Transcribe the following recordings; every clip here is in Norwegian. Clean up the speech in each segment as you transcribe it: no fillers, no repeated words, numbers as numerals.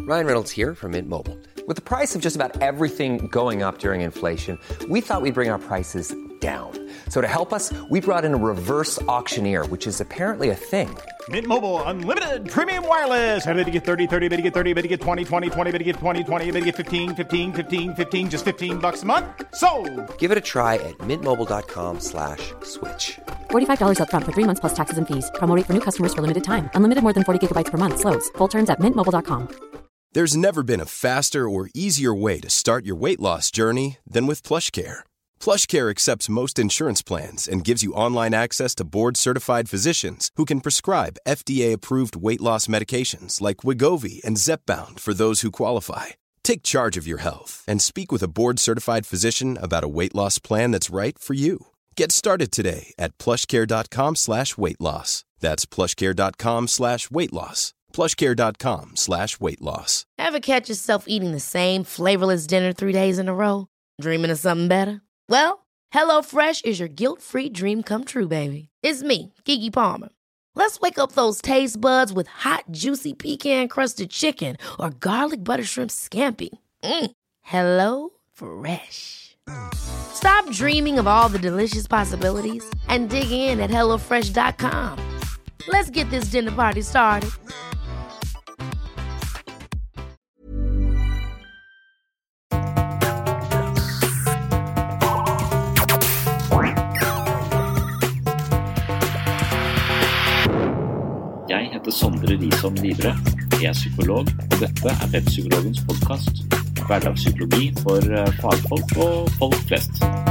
Ryan Reynolds here from Mint Mobile. With the price of just about everything going up during inflation, we thought we'd bring our prices down. So to help us, we brought in a reverse auctioneer, which is apparently a thing. Mint Mobile Unlimited Premium Wireless. How to get 30, 30, bit to get 30, bit to get 20, 20, 20, bit to get 20, 20, bit to get 15, 15, 15, 15, just $15 a month? Sold! Give it a try at mintmobile.com/switch. $45 up front for 3 months plus taxes and fees. Promo rate for new customers for limited time. Unlimited more than 40 gigabytes per month. Slows full terms at mintmobile.com. There's never been a faster or easier way to start your weight loss journey than with PlushCare. PlushCare accepts most insurance plans and gives you online access to board-certified physicians who can prescribe FDA-approved weight loss medications like Wegovy and Zepbound for those who qualify. Take charge of your health and speak with a board-certified physician about a weight loss plan that's right for you. Get started today at plushcare.com/weight loss. That's plushcare.com/weight loss. plushcare.com/weight loss. Ever catch yourself eating the same flavorless dinner 3 days in a row? Dreaming of something better? Well, HelloFresh is your guilt-free dream come true, baby. It's me, Keke Palmer. Let's wake up those taste buds with hot, juicy pecan-crusted chicken or garlic butter shrimp scampi. HelloFresh. Stop dreaming of all the delicious possibilities and dig in at HelloFresh.com. Let's get this dinner party started. Jeg heter Sondre Risom Livre. Jeg psykolog, og dette Webpsykologens podcast. Hverdagspsykologi for fagfolk og folk flest.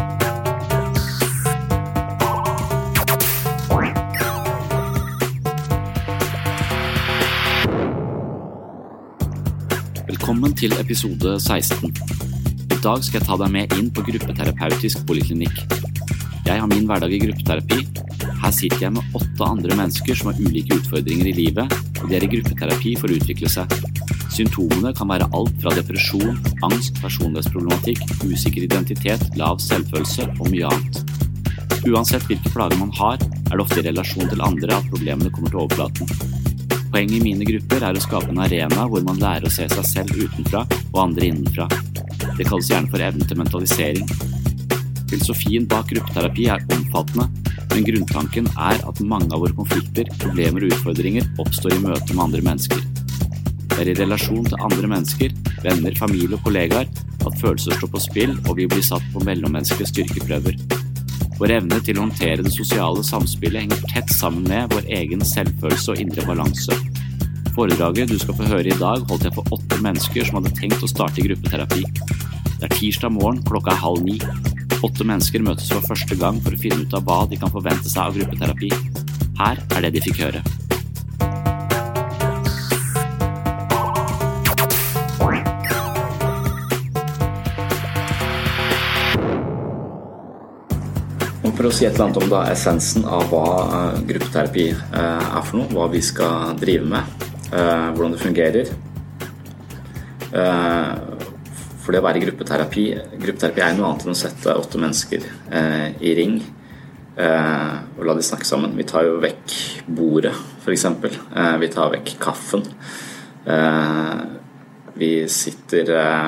Velkommen til episode 16. I dag skal jeg ta deg med inn på gruppeterapeutisk poliklinikk. Jeg har min hverdag i gruppeterapi. Her sitter jeg med 8 andre mennesker som har ulike utfordringer i livet, og de er i gruppeterapi for å utvikle seg. Symptomene kan være alt fra depresjon, angst, personlighetsproblematikk, usikker identitet, lav selvfølelse og mye annet. Uansett hvilke plager man har, er det ofte i relasjon til andre at problemene kommer til overflaten. Poenget i mine grupper er å skape en arena hvor man lærer å se seg selv utenfra og andre innenfra. Det kalles gjerne for evnen til mentalisering. Filosofien bak gruppeterapi er omfattende, men grunntanken er at mange av våre konflikter, problemer og utfordringer oppstår i møte med andre mennesker. Det er i relasjon til andre mennesker, venner, familie og kollegaer at følelser står på spill og vi blir satt på mellommenneskelige styrkeprøver. Vår evne til å håndtere det sosiale samspillet henger tett sammen med vår egen selvfølelse og indre balanse. Foredraget du skal få høre i dag holdt jeg for 8 mennesker som hadde tenkt å starte i gruppeterapi. Det er tirsdag morgen, klokka 8:30. 8 mennesker møtes for første gang for å finne ut av hva de kan forvente seg av gruppeterapi. Her er det de fikk høre. Og for å si et eller annet om da essensen av hva gruppeterapi er for noe, hva vi skal drive med, hvordan det fungerer. For det å være i gruppeterapi er noe annet enn å sette 8 mennesker i ring og la de snakke sammen. Vi tar jo vekk bordet, for eksempel. Vi tar vekk kaffen. Vi sitter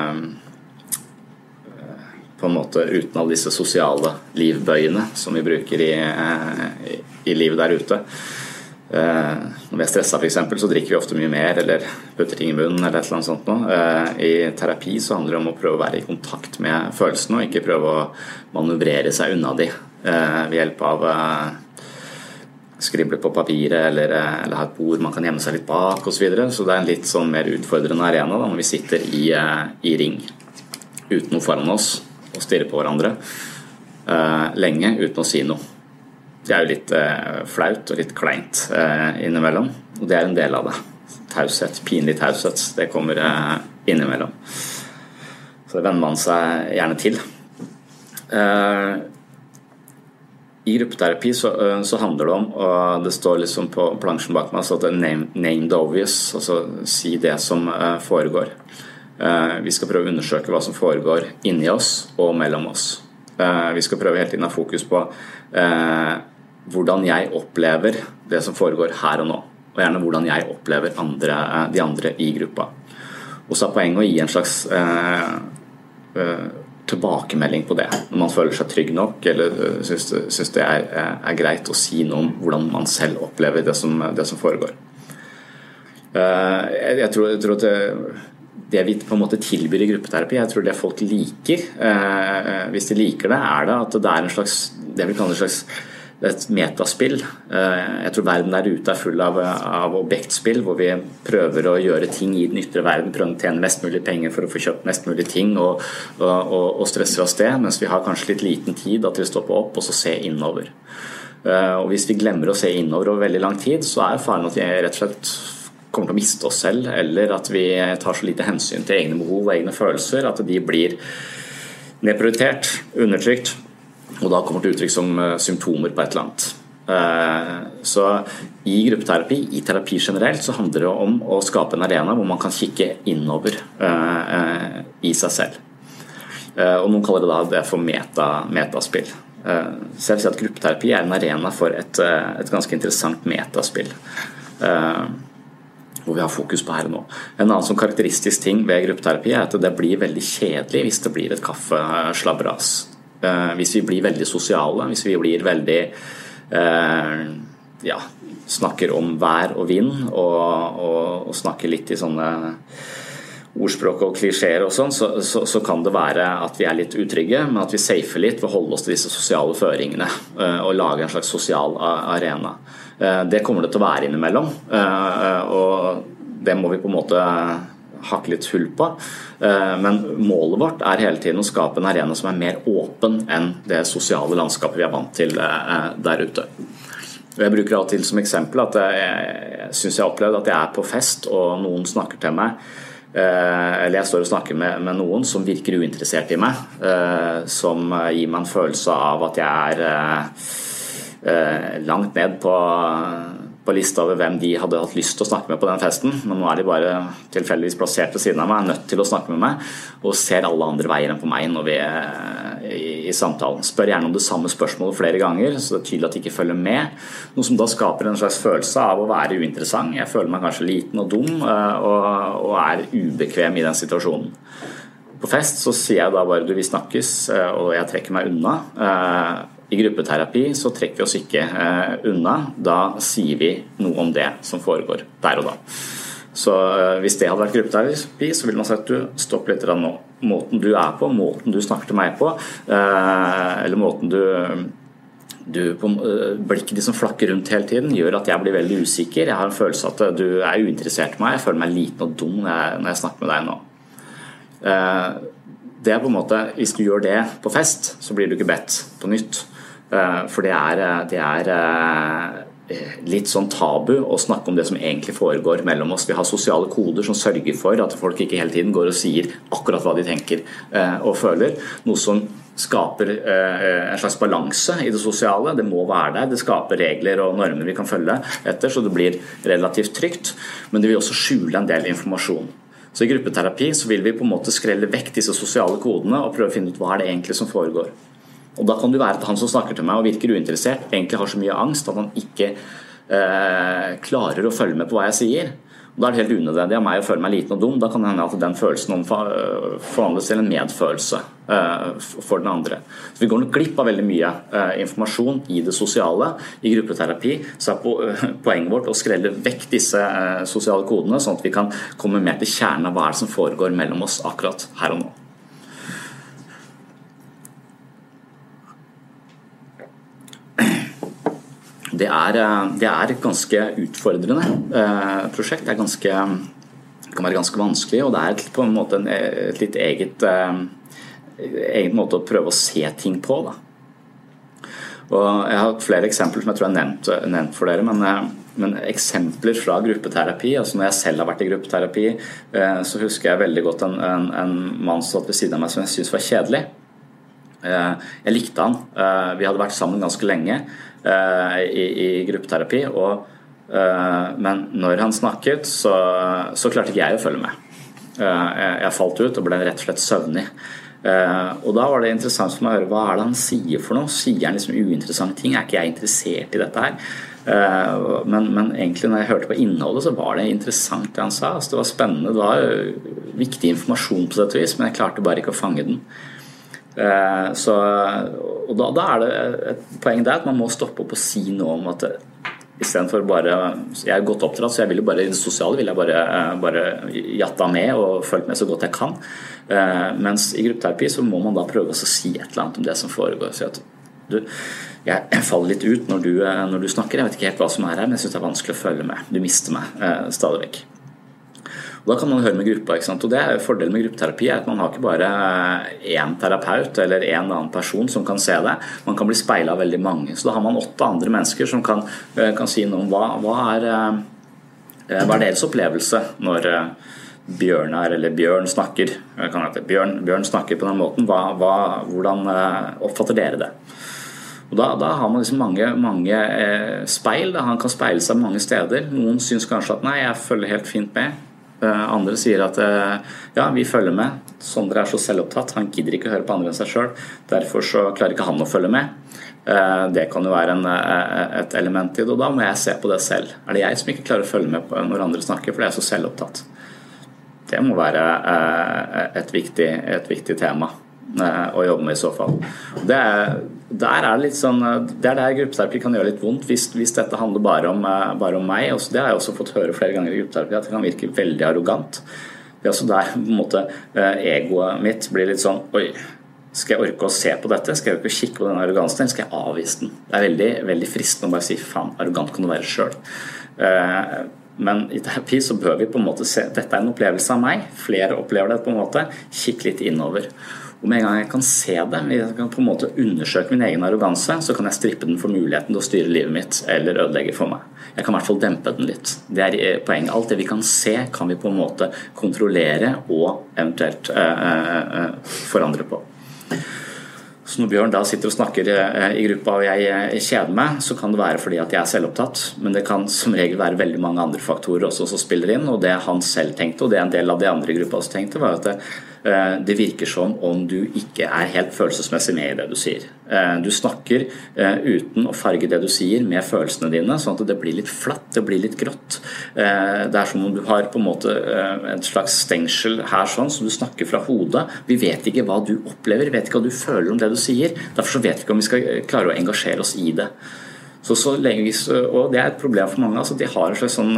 på en måte uten alle disse sosiale livbøyene som vi bruker i livet der ute. Når vi er stresset for eksempel, så drikker vi ofte mye mer eller putter ting i munnen eller et eller annet sånt nå. I terapi så handler det om å prøve å være i kontakt med følelsene og ikke prøve å manøvrere seg unna de ved hjelp av skrible på papiret eller ha et bord man kan gjemme seg litt bak og så videre. Så det er en litt sånn mer utfordrende arena da, når vi sitter i ring uten noe foran oss og stirrer på hverandre lenge uten å si noe. Det er jo litt flaut og litt kleint innimellom, og det er en del av det. Taushet, pinlig taushet, det kommer innimellom. Så det venner man seg gjerne til. I gruppeterapi så handler det om, og det står liksom på plansjen bak meg, så at det er name the obvious, altså si det som foregår. Vi skal prøve å undersøke hva som foregår inni oss og mellom oss. Vi skal prøve hele tiden å ha fokus på hvordan jeg opplever det som foregår her og nå, og gjerne hvordan jeg opplever de andre i gruppa. Og så poenget å gi en slags tilbakemelding på det, når man føler seg trygg nok, eller synes det greit å si noe om hvordan man selv opplever det som foregår. Jeg tror at det vi på en måte tilbyr i gruppeterapi, jeg tror det folk liker, hvis de liker det, det at det en slags, det vi kaller en slags et metaspill. Jeg tror verden der ute full av objektspill, hvor vi prøver å gjøre ting i den ytre verden, prøver å tjene mest mulig penger for å få kjøpt mest mulig ting og stresser av sted, mens vi har kanskje litt liten tid til å stoppe opp og så se innover. Og hvis vi glemmer å se innover over veldig lang tid, så faren at vi rett og slett kommer til å miste oss selv, eller at vi tar så lite hensyn til egne behov og egne følelser, at de blir nedprioritert, undertrykt, og da kommer til uttrykk som symptomer på et eller annet. Så i gruppeterapi, i terapi generelt, så handler det om å skape en arena hvor man kan kikke innover i seg selv. Og noen kaller det for metaspill. Så jeg vil si at gruppeterapi en arena for et ganske interessant metaspill, hvor vi har fokus på her og nå. En annen sånn karakteristisk ting ved gruppeterapi at det blir veldig kjedelig hvis det blir et kaffeslabberas. Hvis vi blir veldig sosiale, hvis vi blir veldig snakker om vær og vind og snakker litt i sånne ordspråk og klisjeer og sånn, så kan det være at vi litt utrygge, men at vi safer litt ved å holde oss til disse sosiale føringene og lage en slags sosial arena. Det kommer det til å være innimellom, og det må vi på en måte hakke litt hull på, men målet vårt hele tiden å skape en arena som mer åpen enn det sosiale landskapet vi vant til der ute. Jeg bruker av og til som eksempel at jeg synes jeg har opplevd at jeg på fest og noen snakker til meg, eller jeg står og snakker med noen som virker uinteressert i meg, som gir meg en følelse av at jeg langt ned på lista over hvem de hadde hatt lyst til å snakke med på den festen, men nå de bare tilfeldigvis plassert ved siden av meg, nødt til å snakke med meg, og ser alle andre veier enn på meg når vi i samtalen. Spør gjerne om det samme spørsmålet flere ganger, så det tydelig at de ikke følger med, noe som da skaper en slags følelse av å være uinteressant. Jeg føler meg kanskje liten og dum, og ubekvem i den situasjonen. På fest så sier jeg da bare, vi snakkes, og jeg trekker meg unna. I gruppeterapi så trekker vi oss ikke unna, da sier vi noe om det som foregår der og da. Så hvis det hadde vært gruppeterapi, så ville man sagt du, stopp litt nå. Måten du på, måten du snakker til meg på, eller måten blikket som flakker rundt hele tiden, gjør at jeg blir veldig usikker. Jeg har en følelse at du uinteressert i meg, jeg føler meg liten og dum når jeg snakker med deg nå. Det på en måte, hvis du gjør det på fest, så blir du ikke bedt på nytt. For det litt sånn tabu å snakke om det som egentlig foregår mellom oss. Vi har sosiale koder som sørger for at folk ikke hele tiden går og sier akkurat hva de tenker og føler. Noe som skaper en slags balanse i det sosiale. Det må være der. Det skaper regler og normer vi kan følge etter, så det blir relativt trygt. Men det vil også skjule en del informasjon. Så i gruppeterapi så vil vi på en måte skrelle vekk disse sosiale kodene og prøve å finne ut hva det egentlig som foregår. Og da kan det være at han som snakker til meg og virker uinteressert egentlig har så mye angst at han ikke klarer å følge med på hva jeg sier. Og da det helt unødvendig av meg å føle meg liten og dum. Da kan det hende at den følelsen forvandles til en medfølelse for den andre. Så vi går nok glipp av veldig mye informasjon i det sosiale. I gruppeterapi så poenget vårt å skrelle vekk disse sosiale kodene, sånn at vi kan komme mer til kjernen av hva som foregår mellom oss akkurat her og nå. Det et ganske utfordrende prosjekt. Det kan være ganske vanskelig, og det på en måte et litt egen måte å prøve å se ting på. Da. Og jeg har flere eksempler som jeg tror jeg nevnt for dere, men eksempler fra gruppeterapi, altså når jeg selv har vært i gruppeterapi, så husker jeg veldig godt en mann som satt ved siden av meg som jeg synes var kjedelig. Jeg likte han. Vi hadde vært sammen ganske lenge i gruppeterapi, men når han snakket så klarte ikke jeg å følge med. Jeg falt ut og ble rett og slett søvnig. Og da var det interessant for meg å høre hva det han sier for noe. Sier han liksom uinteressante ting? Ikke jeg interessert i dette her? Men egentlig når jeg hørte på innholdet så var det interessant det han sa. Altså, det var spennende, det var viktig informasjon på dette vis, men jeg klarte bare ikke å fange den. Og da det et poeng der at man må stoppe opp og si noe om at I stedet for bare, jeg godt oppdratt, så jeg vil jo bare i det sosiale vil jeg bare jatte med og følge med så godt jeg kan. Mens i gruppeterapi så må man da prøve å si et eller annet om det som foregår. Så at jeg faller litt ut når du snakker, jeg vet ikke helt hva som her, men jeg synes det vanskelig å følge med. Du mister meg stadig vekk. Og da kan man høre med gruppa, ikke sant? Og det fordelen med gruppeterapi at man har ikke bare en terapeut eller en annen person som kan se det, man kan bli speilet av veldig mange. Så da har man 8 andre mennesker som kan si noe om hva er deres opplevelse når Bjørn snakker, Bjørn snakker på den måten, hvordan oppfatter dere det? Og da har man liksom mange speil, han kan speile seg mange steder. Noen synes kanskje at nei, jeg følger helt fint med. Andre sier at ja, vi følger med. Sondre så selvopptatt, han gidder ikke å høre på andre enn seg selv. Derfor så klarer ikke han å følge med. Det kan jo være et element i det, og da må jeg se på det selv. Det jeg som ikke klarer å følge med på når andre snakker, for jeg så selvopptatt? Det må være et viktig tema å jobbe med I så fall. Der det litt sånn, det der gruppeterapi kan gjøre litt vondt hvis dette handler bare om meg. Også, det har jeg også fått høre flere ganger I gruppeterapi, at det kan virke veldig arrogant. Det også der på en måte egoet mitt blir litt sånn, oi, skal jeg orke å se på dette? Skal jeg orke å kikke på den arrogansen, eller skal jeg avvise den? Det veldig, veldig fristende å bare si, faen, arrogant kan du være selv. Men I terapi så bør vi på en måte se, dette en opplevelse av meg, flere opplever det på en måte, kikke litt innover. Og med en gang jeg kan se det, jeg kan på en måte undersøke min egen arroganse, så kan jeg strippe den for muligheten til å styre livet mitt, eller ødelegge for meg. Jeg kan I hvert fall dempe den litt. Det poenget. Alt det vi kan se, kan vi på en måte kontrollere og eventuelt forandre på. Så når Bjørn da sitter og snakker I gruppa og jeg kjeder meg, så kan det være fordi at jeg selvopptatt, men det kan som regel være veldig mange andre faktorer også som spiller inn, og det han selv tenkte, og det en del av de andre i gruppa også tenkte, var at det virker som om du ikke helt følelsesmessig med I det du sier. Du snakker uten å farge det du sier med følelsene dine, sånn at det blir litt flatt, det blir litt grått. Det som om du har på en måte en slags stengsel her sånn, så du snakker fra hodet. Vi vet ikke hva du opplever, vi vet ikke hva du føler om det du sier, derfor så vet vi ikke om vi skal klare å engasjere oss I det. Så lenge vi, og det et problem for mange, altså de har en slags sånn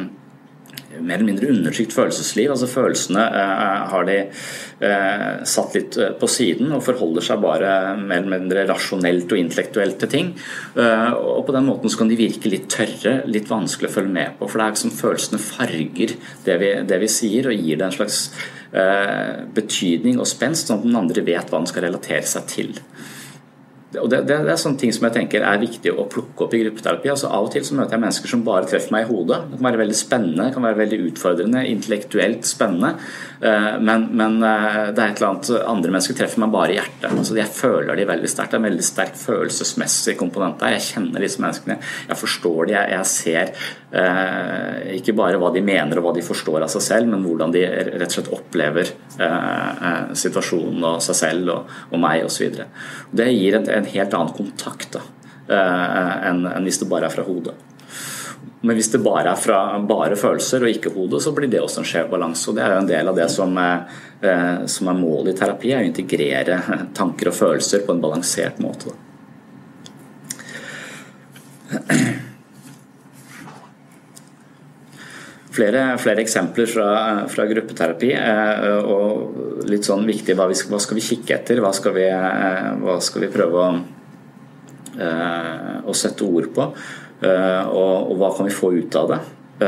mer eller mindre undertrykt følelsesliv, altså følelsene har de satt litt på siden og forholder seg bare mer eller mindre rasjonelt og intellektuelt til ting, og på den måten så kan de virke litt tørre, litt vanskelig å følge med på, for det som følelsene farger det vi sier og gir det en slags betydning og spenst, sånn at den andre vet hva den skal relatere seg til. Og det sånne ting som jeg tenker viktig å plukke opp I gruppeterapi. Altså av og til så møter jeg mennesker som bare treffer meg I hodet. Det kan være veldig spennende, det kan være veldig utfordrende, intellektuelt spennende, men det et eller annet andre mennesker treffer meg bare I hjertet. Altså jeg føler de veldig sterkt, det en veldig sterk følelsesmessig komponent der. Jeg kjenner disse menneskene, jeg forstår de, jeg ser ikke bare hva de mener og hva de forstår av seg selv, men hvordan de rett og slett opplever situasjonen og seg selv og meg og så videre. Det gir en helt annen kontakt enn hvis det bare fra hodet. Men hvis det bare fra bare følelser og ikke hodet, så blir det også en skjev balanse, og det jo en del av det som målet I terapi, å integrere tanker og følelser på en balansert måte. Flere eksempler fra gruppeterapi, og litt sånn viktig, hva skal vi kikke etter, hva skal vi prøve å sette ord på, og hva kan vi få ut av det.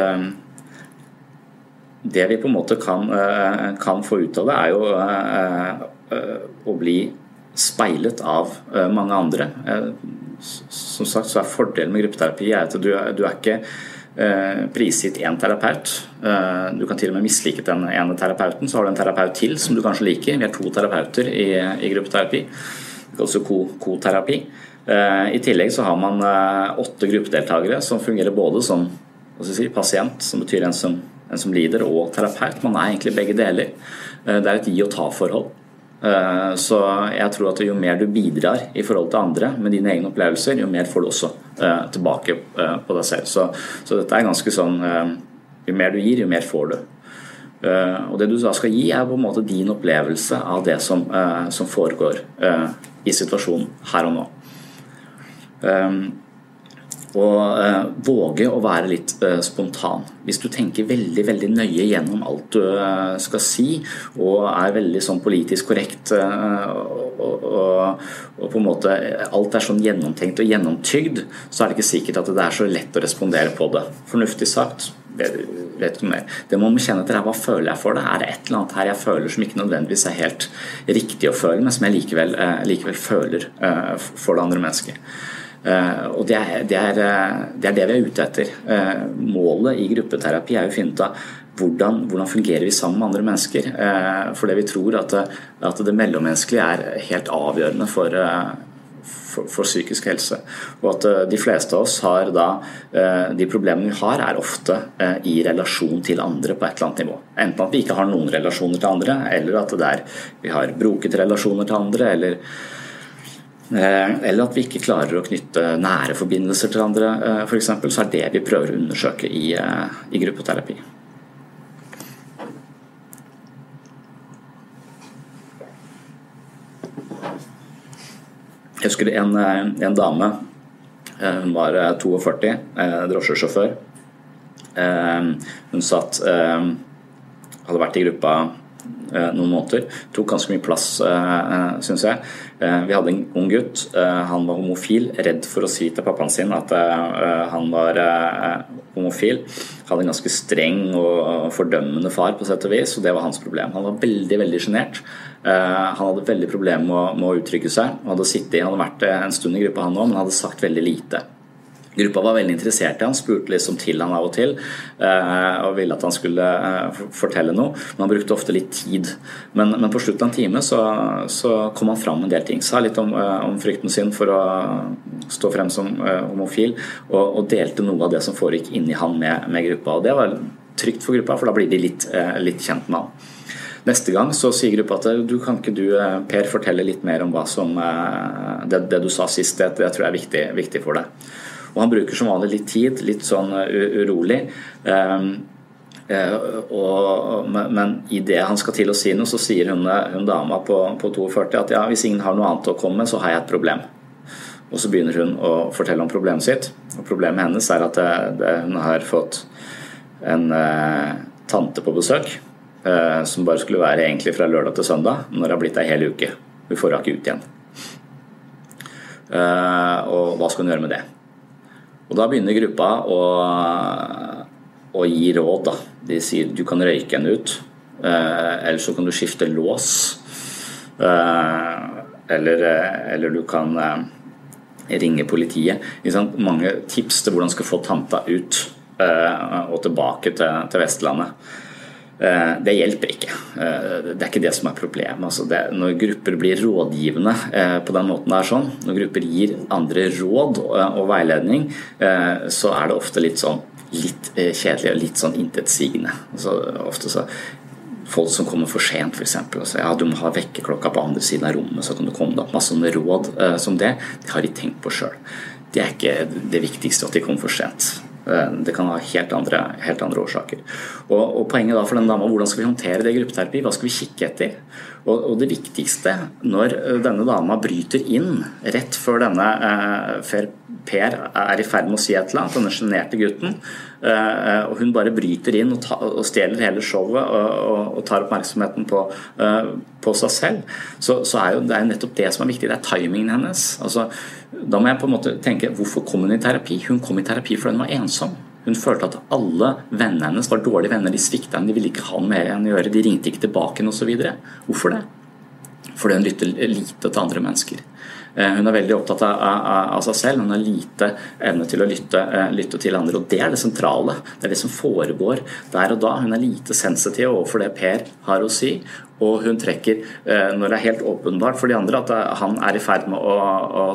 Det vi på en måte kan få ut av det jo å bli speilet av mange andre. Som sagt så fordelen med gruppeterapi at du ikke prisgitt en terapeut. Du kan til og med mislike den ene terapeuten, så har du en terapeut til som du kanskje liker. Vi 2 terapeuter I gruppeterapi. Det kalles jo koterapi. I tillegg så har man 8 gruppedeltagere som fungerer både som pasient, som betyr en som lider, og terapeut. Man egentlig begge deler. Det et gi- og ta-forhold. Så jeg tror at jo mer du bidrar I forhold til andre med dine egne opplevelser, jo mer får du også tilbake på deg selv. Så dette ganske sånn, jo mer du gir, jo mer får du. Og det du da skal gi på en måte din opplevelse av det som foregår I situasjonen her og nå. Og våge å være litt spontan. Hvis du tenker veldig, veldig nøye gjennom alt du skal si, og veldig sånn politisk korrekt, og på en måte alt sånn gjennomtenkt og gjennomtygd, så det ikke sikkert at det så lett å respondere på det. Fornuftig sagt, vet ikke mer. Det må man kjenne etter hva føler jeg for det? Det et eller annet her jeg føler som ikke nødvendigvis helt riktig å føle, men som jeg likevel føler for det andre mennesket? Og det det vi ute etter. Målet I gruppeterapi jo å finne ut av hvordan fungerer vi sammen med andre mennesker, for det vi tror at det mellommenneskelige helt avgjørende for psykisk helse, og at de fleste av oss har da de problemene vi har ofte I relasjon til andre på et eller annet nivå, enten at vi ikke har noen relasjoner til andre, eller at vi har broket relasjoner til andre, eller at vi ikke klarer å knytte nære forbindelser til andre, for eksempel, så det vi prøver å undersøke I gruppeterapi. Jeg husker en dame, hun var 42, drosjesjåfør. Hun hadde vært I gruppa noen måneder, tok ganske mye plass, synes jeg. Vi hadde en ung gutt, han var homofil, redd for å si til pappaen sin at han var homofil. Hadde en ganske streng og fordømmende far på sett og vis, og det var hans problem. Han var veldig, veldig genert. Han hadde veldig problemer med å uttrykke seg. Han hadde vært en stund I gruppa han også, men hadde sagt veldig lite. Gruppa var veldig interessert I han, spurte liksom til han av og til, og ville at han skulle fortelle noe, men han brukte ofte litt tid. Men på slutten av en time så kom han fram med en del ting, sa litt om frykten sin for å stå frem som homofil, og delte noe av det som foregikk inni han med gruppa, og det var trygt for gruppa, for da blir de litt kjent med han. Neste gang så sier gruppa at kan ikke du, Per, fortelle litt mer om hva som det du sa sist, det tror jeg viktig for deg. Og han bruker som vanlig litt tid, litt sånn urolig, men I det han skal til å si noe, så sier hun dama på 42 at ja, hvis ingen har noe annet å komme med, så har jeg et problem. Og så begynner hun å fortelle om problemet sitt, og problemet hennes at hun har fått en tante på besøk, som bare skulle være egentlig fra lørdag til søndag, når det har blitt en hel uke. Vi får ikke ut igjen. Og hva skal hun gjøre med det? Og da begynner gruppa å gi råd da. De sier du kan røyke henne ut, eller så kan du skifte lås, eller du kan ringe politiet. Mange tips til hvordan du skal få tanta ut og tilbake til Vestlandet. Det hjelper ikke. Det ikke det som problemet. Altså når grupper blir rådgivende på den måten sånn, når grupper gir andre råd og veiledning, så det ofte litt kjedelig og litt sånn intetsigende. Altså, ofte så folk som kommer for sent for eksempel, og sier ja, du må ha vekkerklokka på andre siden av rommet, så kan du komme deg opp. Masse sånne råd som det har de tenkt på selv. Det ikke det viktigste at de kommer for sent. Det kan ha helt andre årsaker. Og poenget da for den dama, hvordan skal vi håndtere det I gruppeterapi? Hva skal vi kikke etter? Og det viktigste, når denne dama bryter inn rett før Per I ferd med å si et eller annet, denne generte gutten, og hun bare bryter inn og stjeler hele showet og tar oppmerksomheten på seg selv, så det nettopp det som viktig, det timingen hennes. Altså, da må jeg på en måte tenke, hvorfor kom hun I terapi? Hun kom I terapi fordi hun var ensom. Hun følte at alle vennene hennes var dårlige venner, de sviktet henne, de ville ikke ha mer enn å gjøre, de ringte ikke tilbake og så videre. Hvorfor det? Fordi hun lytter lite til andre mennesker. Hun veldig opptatt av seg selv, hun har lite evne til å lytte til andre, og det det sentrale, det det som foregår der og da. Hun lite sensitiv overfor det Per har å si, og hun trekker, når det helt åpenbart for de andre at han I ferd med å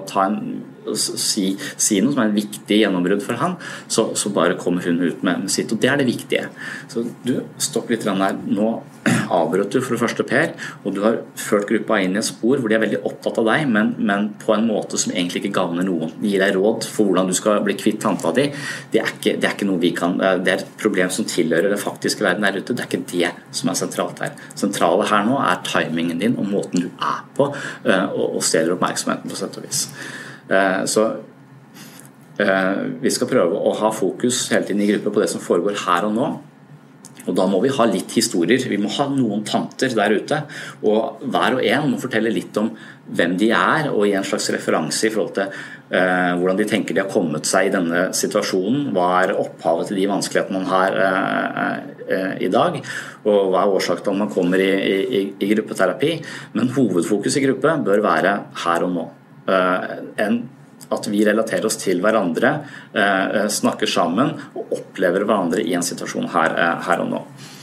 si noe som en viktig gjennombrudd for han, så bare kommer hun ut med sitt, og det det viktige. Så du, stopp litt her. Nå avbrøt du for det første, Per, og du har ført gruppa inn i et spor hvor de veldig opptatt av deg, men på en måte som egentlig ikke gagner noen. De gir deg råd for hvordan du skal bli kvitt tanta di. Det er ikke noe vi kan, det et problem som tilhører det faktiske verden der ute. Det ikke det som sentralt her. Sentrale her nå timingen din og måten du på, og steder oppmerksomheten på sett og vis. Så vi skal prøve å ha fokus hele tiden i gruppe på det som foregår her og nå. Og da må vi ha litt historier, vi må ha noen tanter der ute, og hver og en må fortelle litt om hvem de og gi en slags referanse i forhold til hvordan de tenker de har kommet seg i denne situasjonen, hva opphavet til de vanskelighetene man har i dag, og hva årsaken til at man kommer i gruppeterapi. Men hovedfokus i gruppe bør være her og nå. At vi relaterer oss til hverandre, snakker sammen og opplever hverandre i en situasjon her og nå.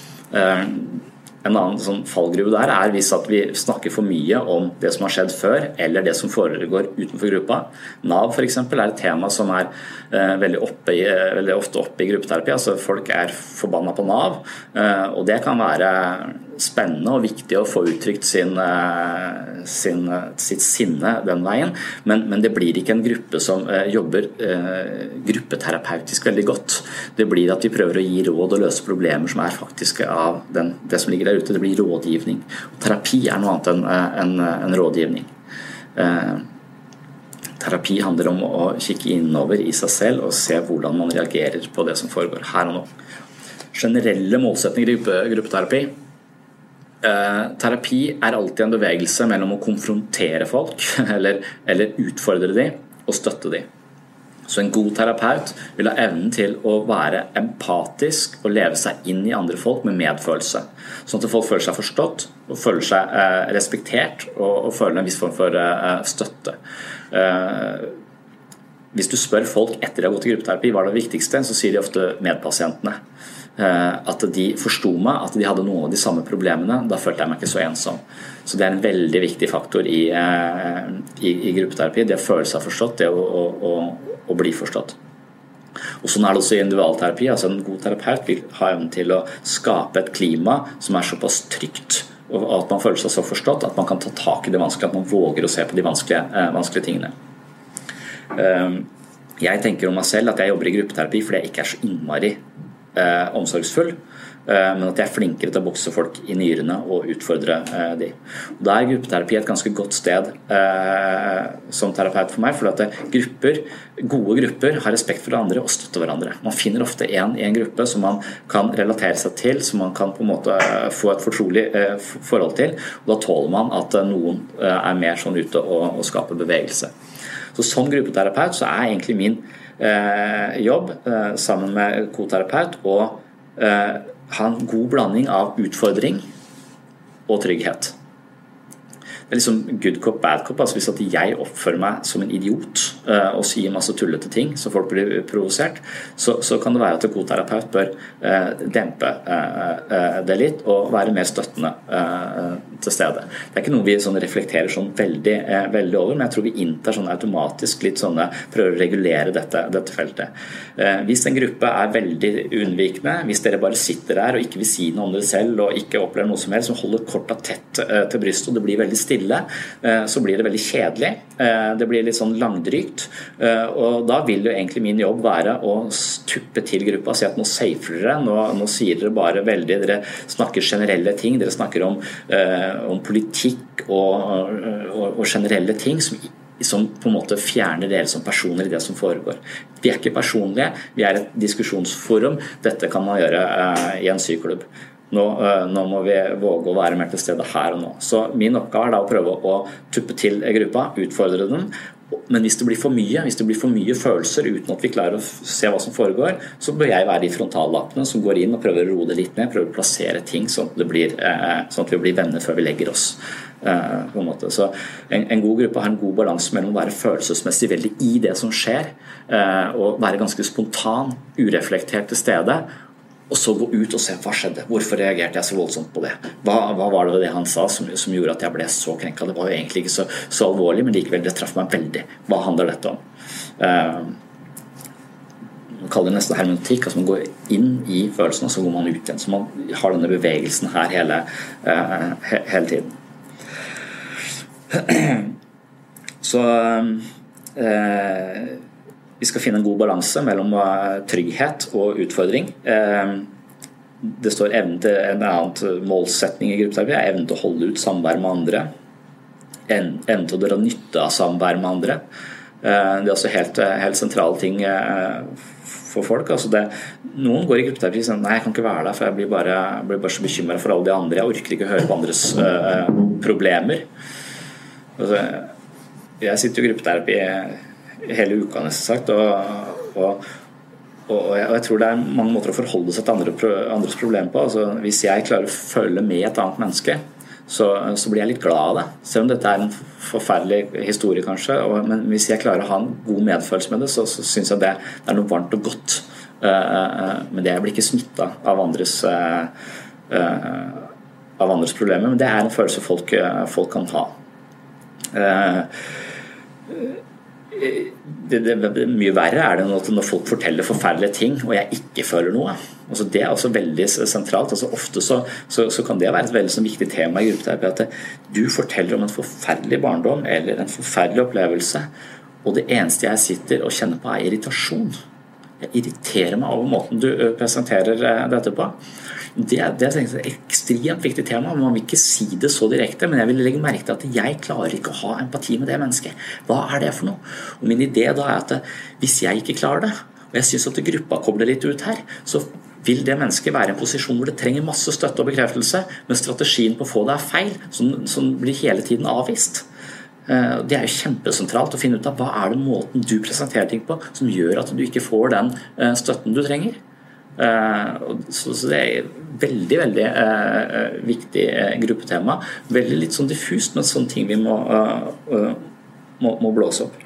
En annen sånn fallgruve der hvis at vi snakker for mye om det som har skjedd før, eller det som foregår utenfor gruppa. NAV for eksempel et tema som veldig ofte oppe i gruppeterapi. Altså folk forbannet på NAV, og det kan være spennende og viktig å få uttrykt sitt sinne den veien, men det blir ikke en gruppe som jobber gruppeterapeutisk veldig godt. Det blir at vi prøver å gi råd og løse problemer som faktiske av det som ligger der ute. Det blir rådgivning. Og terapi noe annet enn rådgivning. Terapi handler om å kikke innover i seg selv og se hvordan man reagerer på det som foregår her og nå. Generelle målsetninger i gruppeterapi. Terapi alltid en bevegelse mellom å konfrontere folk eller utfordre dem og støtte dem. Så en god terapeut vil ha evnen til å være empatisk og leve seg inn i andre folk med medfølelse. Sånn at folk føler seg forstått og føler seg respektert og føler en viss form for støtte. Hvis du spør folk etter de har gått i gruppeterapi hva det viktigste, så sier de ofte medpasientene. At de forstod meg, at de hadde noen av de samme problemene, da følte jeg meg ikke så ensom. Så det en veldig viktig faktor i gruppeterapi, det å føle seg forstått, det å bli forstått. Og sånn det også i individualterapi, altså en god terapeut vil ha evnen til å skape et klima som såpass trygt, og at man føler seg så forstått at man kan ta tak i det vanskelige, at man våger å se på de vanskelige tingene. Jeg tenker om meg selv at jeg jobber i gruppeterapi fordi jeg ikke så innmari omsorgsfull, men at jeg flinkere til å bokse folk i nyrene og utfordre de. Og da gruppeterapi et ganske godt sted som terapeut for meg, for at gode grupper har respekt for andre og støtter hverandre. Man finner ofte en i en gruppe som man kan relatere seg til, som man kan på en måte få et fortrolig forhold til, og da tåler man at noen mer sånn ute og skaper bevegelse. Så som gruppeterapeut så egentlig min jobb sammen med koterapeut og ha en god blanding av utfordring og trygghet. Det liksom good cop, bad cop, altså hvis at jeg oppfører meg som en idiot og sier masse tullete ting så folk blir provosert, så kan det være at en koterapeut bør dempe det litt og være mer støttende til stede. Det ikke noe vi sånn reflekterer sånn veldig over, men jeg tror vi inntar sånn automatisk litt sånne, prøver å regulere dette feltet. Hvis en gruppe veldig unnvikende, hvis dere bare sitter der og ikke vil si noe om dere selv og ikke opplever noe som helst, som holder korta tett til brystet og det blir veldig stille, så blir det veldig kjedelig. Det blir litt sånn langdrygt, og da vil jo egentlig min jobb være å tuppe til gruppa, si at nå safer dere, nå sier dere bare veldig, dere snakker generelle ting, dere snakker om politikk og generelle ting som på en måte fjerner dere som personer i det som foregår. Vi ikke personlige, vi et diskusjonsforum, dette kan man gjøre i en syklubb. Nå må vi våge å være mer til stede her og nå. Så min oppgave da å prøve å tuppe til gruppa, utfordre den, men hvis det blir for mye følelser uten at vi klarer å se hva som foregår, så bør jeg være de frontallappene som går inn og prøver å roe det litt ned, prøver å plassere ting sånn at vi blir venner før vi legger oss. På en måte. Så en god gruppe har en god balanse mellom å være følelsesmessig veldig i det som skjer, og være ganske spontan, ureflektert til stede, og så gå ut og se hva skjedde. Hvorfor reagerte jeg så voldsomt på det? Hva var det han sa som gjorde at jeg ble så krenket? Det var jo egentlig ikke så alvorlig, men likevel det traff meg veldig. Hva handler dette om? kaller det nesten hermeneutikk, altså man går inn i følelsen og så går man ut igjen, så man har denne bevegelsen her hele tiden. Så vi skal finne en god balanse mellom trygghet og utfordring. Det står evnen til en annen målsetning i gruppeterapi, evnen til å holde ut samvær med andre, evnen til å dra nytte av samvær med andre. Det er også helt sentrale ting for folk. Altså noen går i gruppeterapi og sier nei, jeg kan ikke være der, for jeg blir bare så bekymret for alle de andre. Jeg orker ikke høre på andres problemer. Altså, jeg sitter i gruppeterapi hele uka nesten sagt, og jeg tror det er mange måter å forholde seg til andres problemer på. Altså, hvis jeg klarer å følge med et annet menneske, så blir jeg litt glad av det. Selv om dette er en forferdelig historie kanskje, men hvis jeg klarer å ha en god medfølelse med det, så synes jeg det er noe varmt og godt. Men det blir ikke smittet av andres problemer, men det er en følelse folk kan ha. Det mye verre er det når folk forteller forferdelige ting og jeg ikke føler noe. Altså det er også veldig sentralt. Altså ofte så kan det være et veldig viktig tema i gruppeterapi, at du forteller om en forferdelig barndom eller en forferdelig opplevelse, og det eneste jeg sitter og kjenner på er irritasjon. Jeg irriterer meg over måten du presenterer dette på. Det er et ekstremt viktig tema. Man vil ikke si det så direkte, men jeg vil legge merke til at jeg klarer ikke å ha empati med det mennesket. Hva er det for noe? Og min idé da er at hvis jeg ikke klarer det, og jeg synes at gruppa kobler litt ut her, så vil det mennesket være i en posisjon hvor det trenger masse støtte og bekreftelse, men strategien på å få det er feil, som blir hele tiden avvist. Det er jo kjempesentralt å finne ut av hva er det måten du presenterer ting på som gjør at du ikke får den støtten du trenger. Så det er veldig, veldig viktig gruppetema. Veldig litt sånn diffust, men sånne ting vi må blåse opp.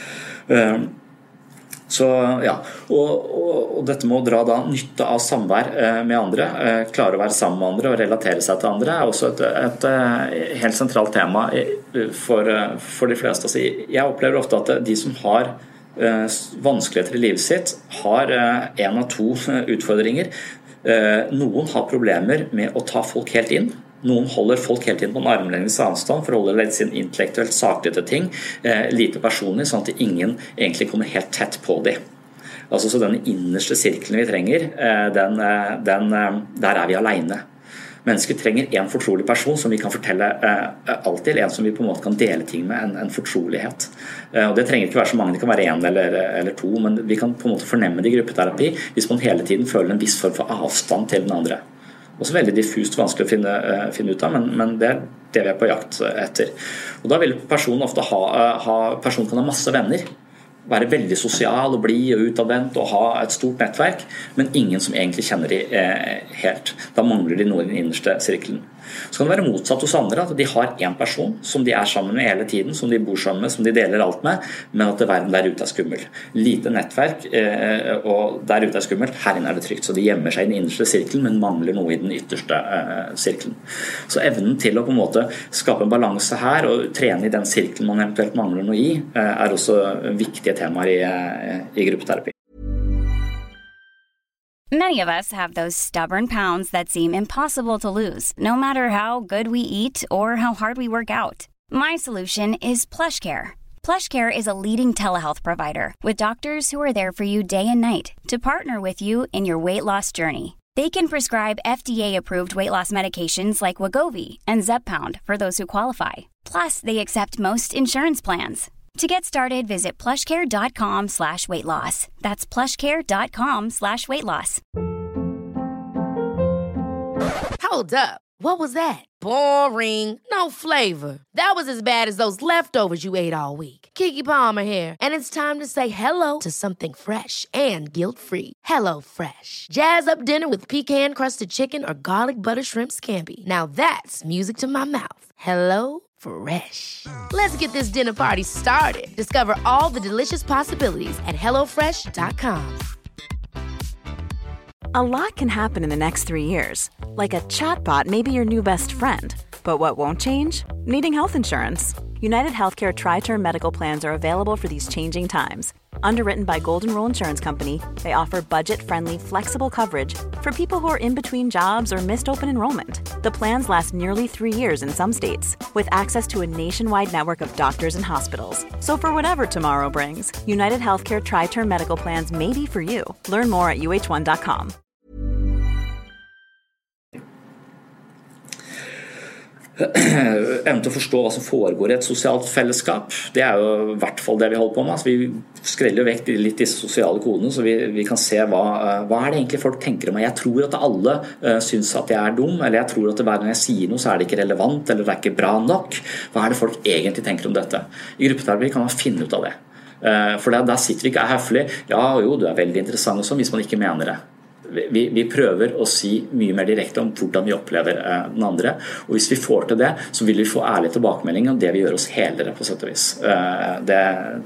Så ja, og dette med å dra da nytte av samvær med andre, klare å være sammen med andre og relatere seg til andre, er også et helt sentralt tema for de fleste. Altså, jeg opplever ofte at de som har vanskeligheter i livet sitt har en av to utfordringer. Noen har problemer med å ta folk helt inn. Noen holder folk helt inn på en armlengdes avstand, forholder litt sin intellektuelt saklige til ting, lite personlig, sånn at ingen egentlig kommer helt tett på dem. Altså, så denne innerste sirkelen vi trenger, der er vi alene. Mennesker trenger en fortrolig person som vi kan fortelle alt til, en som vi på en måte kan dele ting med, en fortrolighet. Og det trenger ikke være så mange, det kan være en eller to, men vi kan på en måte fornemme det i gruppeterapi hvis man hele tiden føler en viss form for avstand til den andre. Også veldig diffust, vanskelig å finne ut av, men det er det vi er på jakt etter. Og da vil personen ofte personen kan ha masse venner, være veldig sosial og blid og utadvendt og ha et stort nettverk, men ingen som egentlig kjenner de helt. Da mangler de noe i den innerste sirkelen. Så kan det være motsatt hos andre, at de har en person som de er sammen med hele tiden, som de bor sammen med, som de deler alt med, men at verden der ute er skummel. Lite nettverk, og der ute er skummelt, her inne er det trygt. Så de gjemmer seg i den innerste sirkelen, men mangler noe i den ytterste sirkelen. Så evnen til å på en måte skape en balanse her, og trene i den sirkelen man eventuelt mangler noe i, er også viktige temaer i gruppeterapi. Many of us have those stubborn pounds that seem impossible to lose, no matter how good we eat or how hard we work out. My solution is PlushCare. PlushCare is a leading telehealth provider with doctors who are there for you day and night to partner with you in your weight loss journey. They can prescribe FDA-approved weight loss medications like Wegovy and Zepbound for those who qualify. Plus, they accept most insurance plans. To get started, visit plushcare.com/weightloss. That's plushcare.com/weightloss. Hold up. What was that? Boring. No flavor. That was as bad as those leftovers you ate all week. Keke Palmer here, and it's time to say hello to something fresh and guilt-free. Hello Fresh. Jazz up dinner with pecan-crusted chicken or garlic butter shrimp scampi. Now that's music to my mouth. Hello Fresh. Let's get this dinner party started. Discover all the delicious possibilities at hellofresh.com. A lot can happen in the next 3 years. Like a chatbot may be your new best friend. But what won't change? Needing health insurance. United Healthcare Tri-Term Medical Plans are available for these changing times. Underwritten by Golden Rule Insurance Company, they offer budget-friendly, flexible coverage for people who are in between jobs or missed open enrollment. The plans last nearly 3 years in some states, with access to a nationwide network of doctors and hospitals. So for whatever tomorrow brings, United Healthcare Tri-Term Medical Plans may be for you. Learn more at uh1.com. Evne til å forstå hva som foregår I et sosialt fellesskap, det jo I hvert fall det vi holder på med. Altså, vi skreller vekk litt disse sosiale kodene, så vi kan se hva det egentlig folk tenker om meg. Jeg tror at alle synes at jeg dum, eller jeg tror at hver gang jeg sier noe så det ikke relevant, eller det ikke bra nok. Hva det folk egentlig tenker om dette? I gruppeterapi kan man finne ut av det. For der sitter vi ikke høflig. Ja, jo, du veldig interessant og sånn, hvis man ikke mener det. Vi prøver å si mye mer direkte om hvordan vi opplever den andre, og hvis vi får til det, så vil vi få ærlig tilbakemelding om det vi gjør oss helere på sett og vis. Det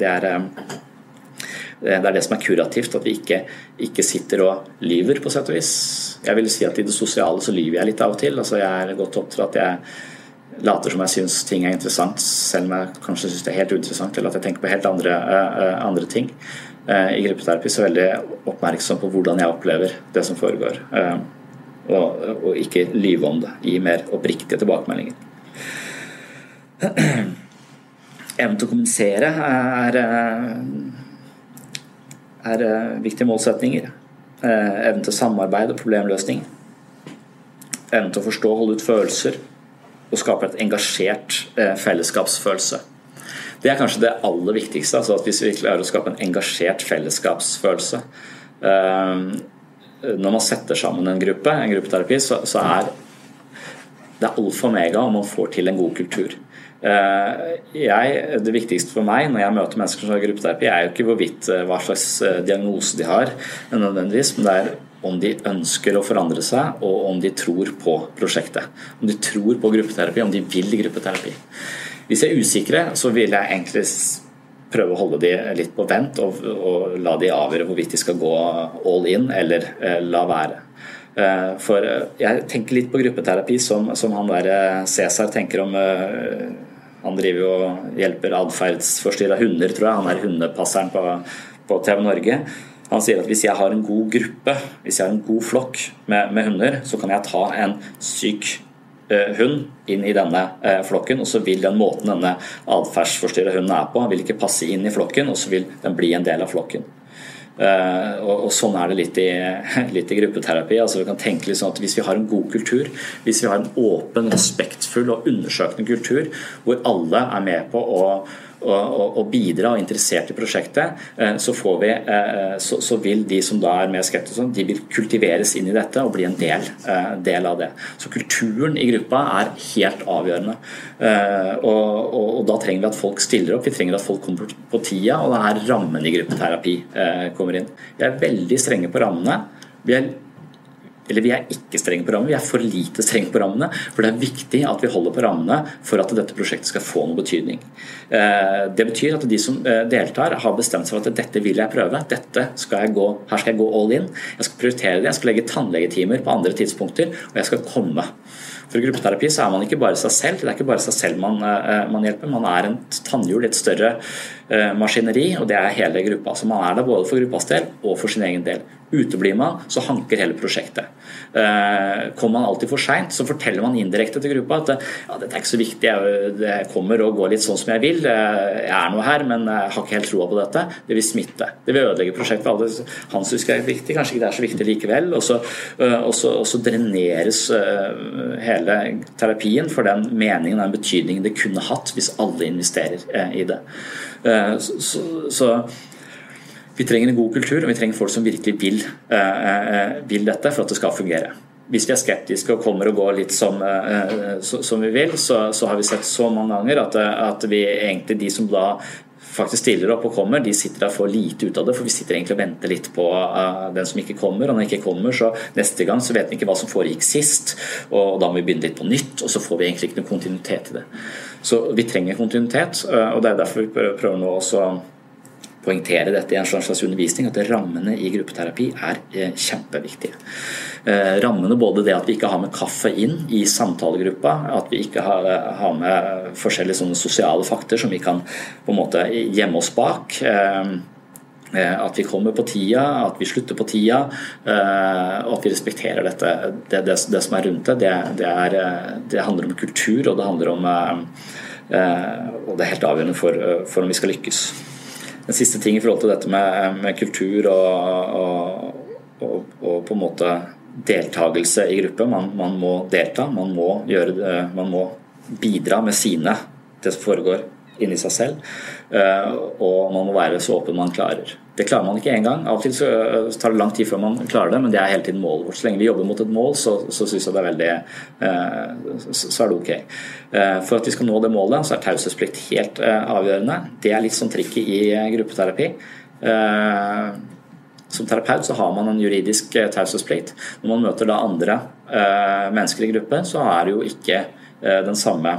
det som kurativt, at vi ikke sitter og lyver på sett og vis. Jeg vil si at I det sosiale så lyver jeg litt av og til, altså jeg godt opp til at jeg later som jeg synes ting interessant, selv om jeg kanskje synes det helt uinteressant, eller at jeg tenker på helt andre ting. I gruppeterapi så veldig oppmerksom på hvordan jeg opplever det som foregår, og ikke lyve om det, gi mer oppriktige tilbakemeldinger. Evnen til å kommunisere viktige målsetninger. Evnen til samarbeid og problemløsning. Evnen til å forstå og holde ut følelser, og skape et engasjert fellesskapsfølelse. Det kanskje det aller viktigste, altså at hvis vi klarer å skape en engasjert fellesskapsfølelse. Når man setter sammen en gruppeterapi, så det alfa og mega om man får til en god kultur. Det viktigste for meg når jeg møter mennesker som har gruppeterapi, jo ikke hvorvidt hva slags diagnose de har, nødvendigvis, men det om de ønsker å forandre seg, og om de tror på prosjektet. Om de tror på gruppeterapi, om de vil gruppeterapi. Hvis jeg usikre, så vil jeg egentlig prøve å holde de litt på vent og la de avgjøre hvorvidt de skal gå all in eller la være. For jeg tenker litt på gruppeterapi som han der Cæsar tenker om. Han driver jo og hjelper adferdsforstyrrede hunder, tror jeg. Han hundepasseren på TV Norge. Han sier at hvis jeg har en god gruppe, hvis jeg har en god flokk med hunder, så kan jeg ta en syk hund inn I denne flokken, og så vil den måten denne adferdsforstyrrede hunden på, vil ikke passe inn I flokken, og så vil den bli en del av flokken. Og sånn det litt I gruppeterapi. Altså vi kan tenke litt sånn at hvis vi har en god kultur, hvis vi har en åpen, respektfull og undersøkende kultur, hvor alle med på å bidra og interessert I prosjektet, så vil de som da mer skeptiske, de vil kultiveres inn I dette og bli en del av det. Så kulturen I gruppa helt avgjørende. Og da trenger vi at folk stiller opp, vi trenger at folk kommer på tida, og det rammen I gruppeterapi kommer inn. Vi veldig strenge på rammene. Vi ikke strenge på rammene, vi for lite strenge på rammene, for det viktig at vi holder på rammene for at dette prosjektet skal få noen betydning. Det betyr at de som deltar har bestemt seg for at dette vil jeg prøve, her skal jeg gå all in, jeg skal prioritere det, jeg skal legge tannlegetimer på andre tidspunkter, og jeg skal komme. For I gruppeterapi så man ikke bare seg selv, det ikke bare seg selv man hjelper, man en tannhjul I et større maskineri, og det hele gruppa, så man der både for gruppas del og for sin egen del. Uteblir man, så hanker hele prosjektet. Kommer man alltid for sent, så forteller man indirekte til gruppa at dette ikke så viktig, jeg kommer og går litt sånn som jeg vil, jeg noe her, men jeg har ikke helt troa på dette, det vil smitte, det vil ødelegge prosjektet, alle han synes det viktig, kanskje ikke det så viktig likevel, og så dreneres hele terapien for den meningen, den betydningen det kunne hatt hvis alle investerer I det. Så vi trenger en god kultur, og vi trenger folk som virkelig vil dette for at det skal fungere. Hvis vi skeptiske og kommer og går litt som vi vil, så har vi sett så mange ganger at vi egentlig, de som da faktisk stiller opp og kommer, de sitter der for lite ut av det, for vi sitter egentlig og venter litt på den som ikke kommer, og når den ikke kommer, så neste gang så vet vi ikke hva som foregikk sist, og da må vi begynne litt på nytt, og så får vi egentlig ikke noen kontinuitet I det. Så vi trenger kontinuitet, og det derfor vi prøver nå også poengtere dette I en slags undervisning, at rammene I gruppeterapi kjempeviktige. Rammene både det at vi ikke har med kaffe inn I samtalegruppa, at vi ikke har med forskjellige sånne sosiale fakter som vi kan på en måte gjemme oss bak, At vi kommer på tida, at vi slutter på tida, og at vi respekterer dette. Det som rundt det handler om kultur, og det handler om og det helt avgjørende for om vi skal lykkes. Den siste ting I forhold til dette med kultur og på en måte deltagelse I gruppe. Man må delta, man må bidra med det som foregår inni seg selv, og man må være så åpen man klarer. Det klarer man ikke en gang. Av og til så tar det lang tid før man klarer det, men det hele tiden målet vårt. Så lenge vi jobber mot et mål, så synes jeg det veldig så det ok. For at vi skal nå det målet, så taushetsplikt helt avgjørende. Det litt sånn tricky I gruppeterapi. Som terapeut så har man en juridisk taushetsplikt. Når man møter da andre mennesker I gruppe, så det jo ikke den samme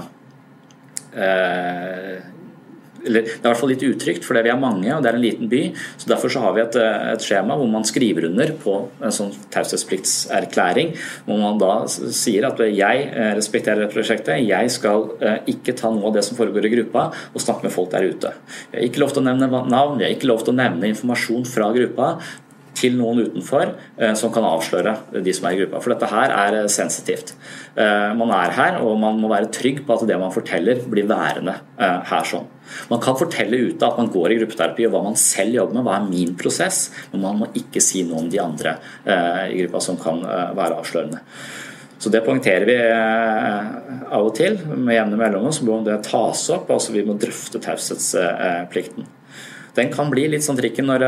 eller det I hvert fall litt utrygt, for vi mange, og det en liten by, så derfor så har vi et skjema hvor man skriver under på en sånn taushetsplikterklæring, hvor man da sier at jeg respekterer prosjektet, jeg skal ikke ta noe av det som foregår I gruppa, og snakke med folk der ute. Jeg har ikke lov til å nevne navn, jeg har ikke lov til å nevne informasjon fra gruppa, til noen utenfor som kan avsløre de som I gruppa, for dette her sensitivt. Man her, og man må være trygg på at det man forteller blir værende her sånn. Man kan fortelle ute at man går I gruppeterapi og hva man selv jobber med, hva min prosess, men man må ikke si noe om de andre I gruppa som kan være avslørende. Så det poengterer vi av og til med jevne mellomrom, så må det tas opp, altså vi må drøfte taushetsplikten. Den kan bli litt sånn trikken når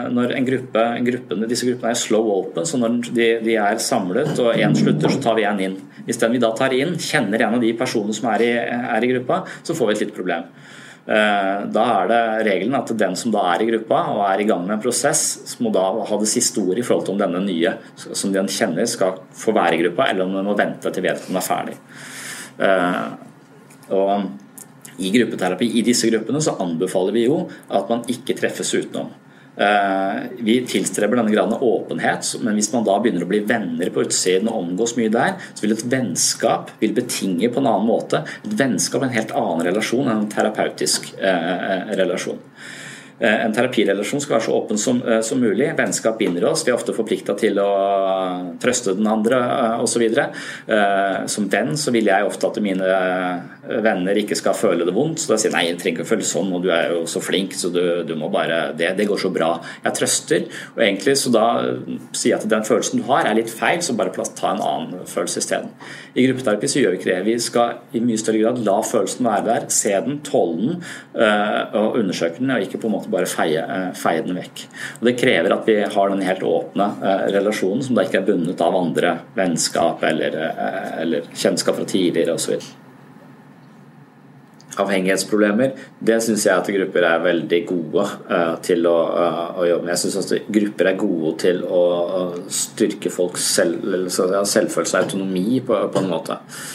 disse gruppene slow open, så når de samlet og en slutter, så tar vi en inn. Hvis den vi da tar inn, kjenner en av de personene som I gruppa, så får vi et litt problem. Da det regelen at den som da I gruppa og I gang med en prosess, må da ha det siste ordet I forhold til om denne nye som den kjenner skal få være I gruppa, eller om den må vente til vedkommende ferdig. Og I gruppeterapi, I disse gruppene, så anbefaler vi jo at man ikke treffes utenom. Vi tilstreber denne graden av åpenhet, men hvis man da begynner å bli venner på utsiden og omgås mye der, så vil et vennskap betinge på en annen måte. Et vennskap en helt annen relasjon enn en terapeutisk relasjon. En terapirelasjon skal være så åpen som mulig. Vennskap binder oss. Vi ofte forpliktet til å trøste den andre og så videre. Som venn så vil jeg ofte at mine venner ikke skal føle det vondt. Så da sier jeg, nei, jeg trenger ikke å føle sånn, og du jo så flink, så du må bare, det går så bra. Jeg trøster, og egentlig så da sier jeg at den følelsen du har litt feil, så bare ta en annen følelse I stedet. I gruppeterapi så gjør vi ikke det. Vi skal I mye større grad la følelsen være der, se den, tåle den, og undersøke den, og ikke på en måte bare feie den vekk. Og det krever at vi har den helt åpne relasjonen som da ikke bundet av andre vennskap eller kjennskap fra tidligere og så videre. Avhengighetsproblemer, det synes jeg at grupper veldig gode til å jobbe med. Jeg synes at grupper gode til å styrke folks selvfølelse og autonomi på en måte.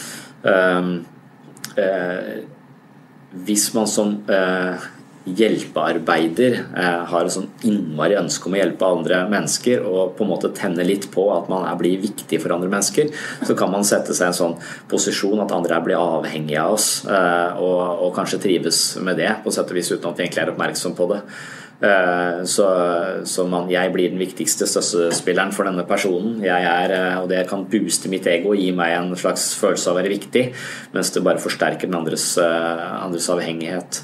Hvis man som hjelpearbeider har en sånn innmari ønske om å hjelpe andre mennesker og på en måte tenne litt på at man blir viktig for andre mennesker, så kan man sette seg I en sånn posisjon at andre blir avhengige av oss og kanskje trives med det på sett og vis uten at vi egentlig oppmerksom på det. Så jeg blir den viktigste støttespilleren for denne personen. Og det kan booste mitt ego og gi meg en slags følelse av å være viktig, mens det bare forsterker den andres avhengighet.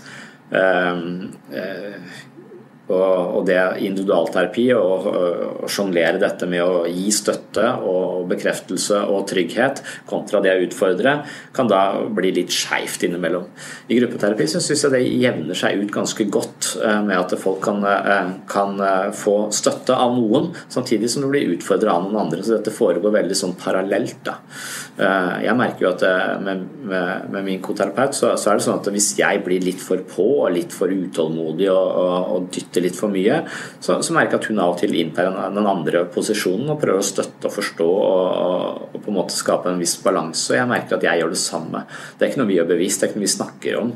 Og det individualterapi og jonglere dette med å gi støtte og bekreftelse og trygghet kontra det å utfordre kan da bli litt skjevt innimellom. I gruppeterapi så synes jeg det jevner seg ut ganske godt med at folk kan få støtte av noen samtidig som det blir utfordret av noen andre, så dette foregår veldig sånn parallelt da. Jeg merker jo at med min koterapeut så det sånn at hvis jeg blir litt for på og litt for utålmodig og dytter litt for mye, så merker jeg at hun av og til inntar den andre posisjonen og prøver å støtte og forstå og på en måte skape en viss balanse, og jeg merker at jeg gjør det samme. Det ikke noe vi gjør bevisst, det ikke noe vi snakker om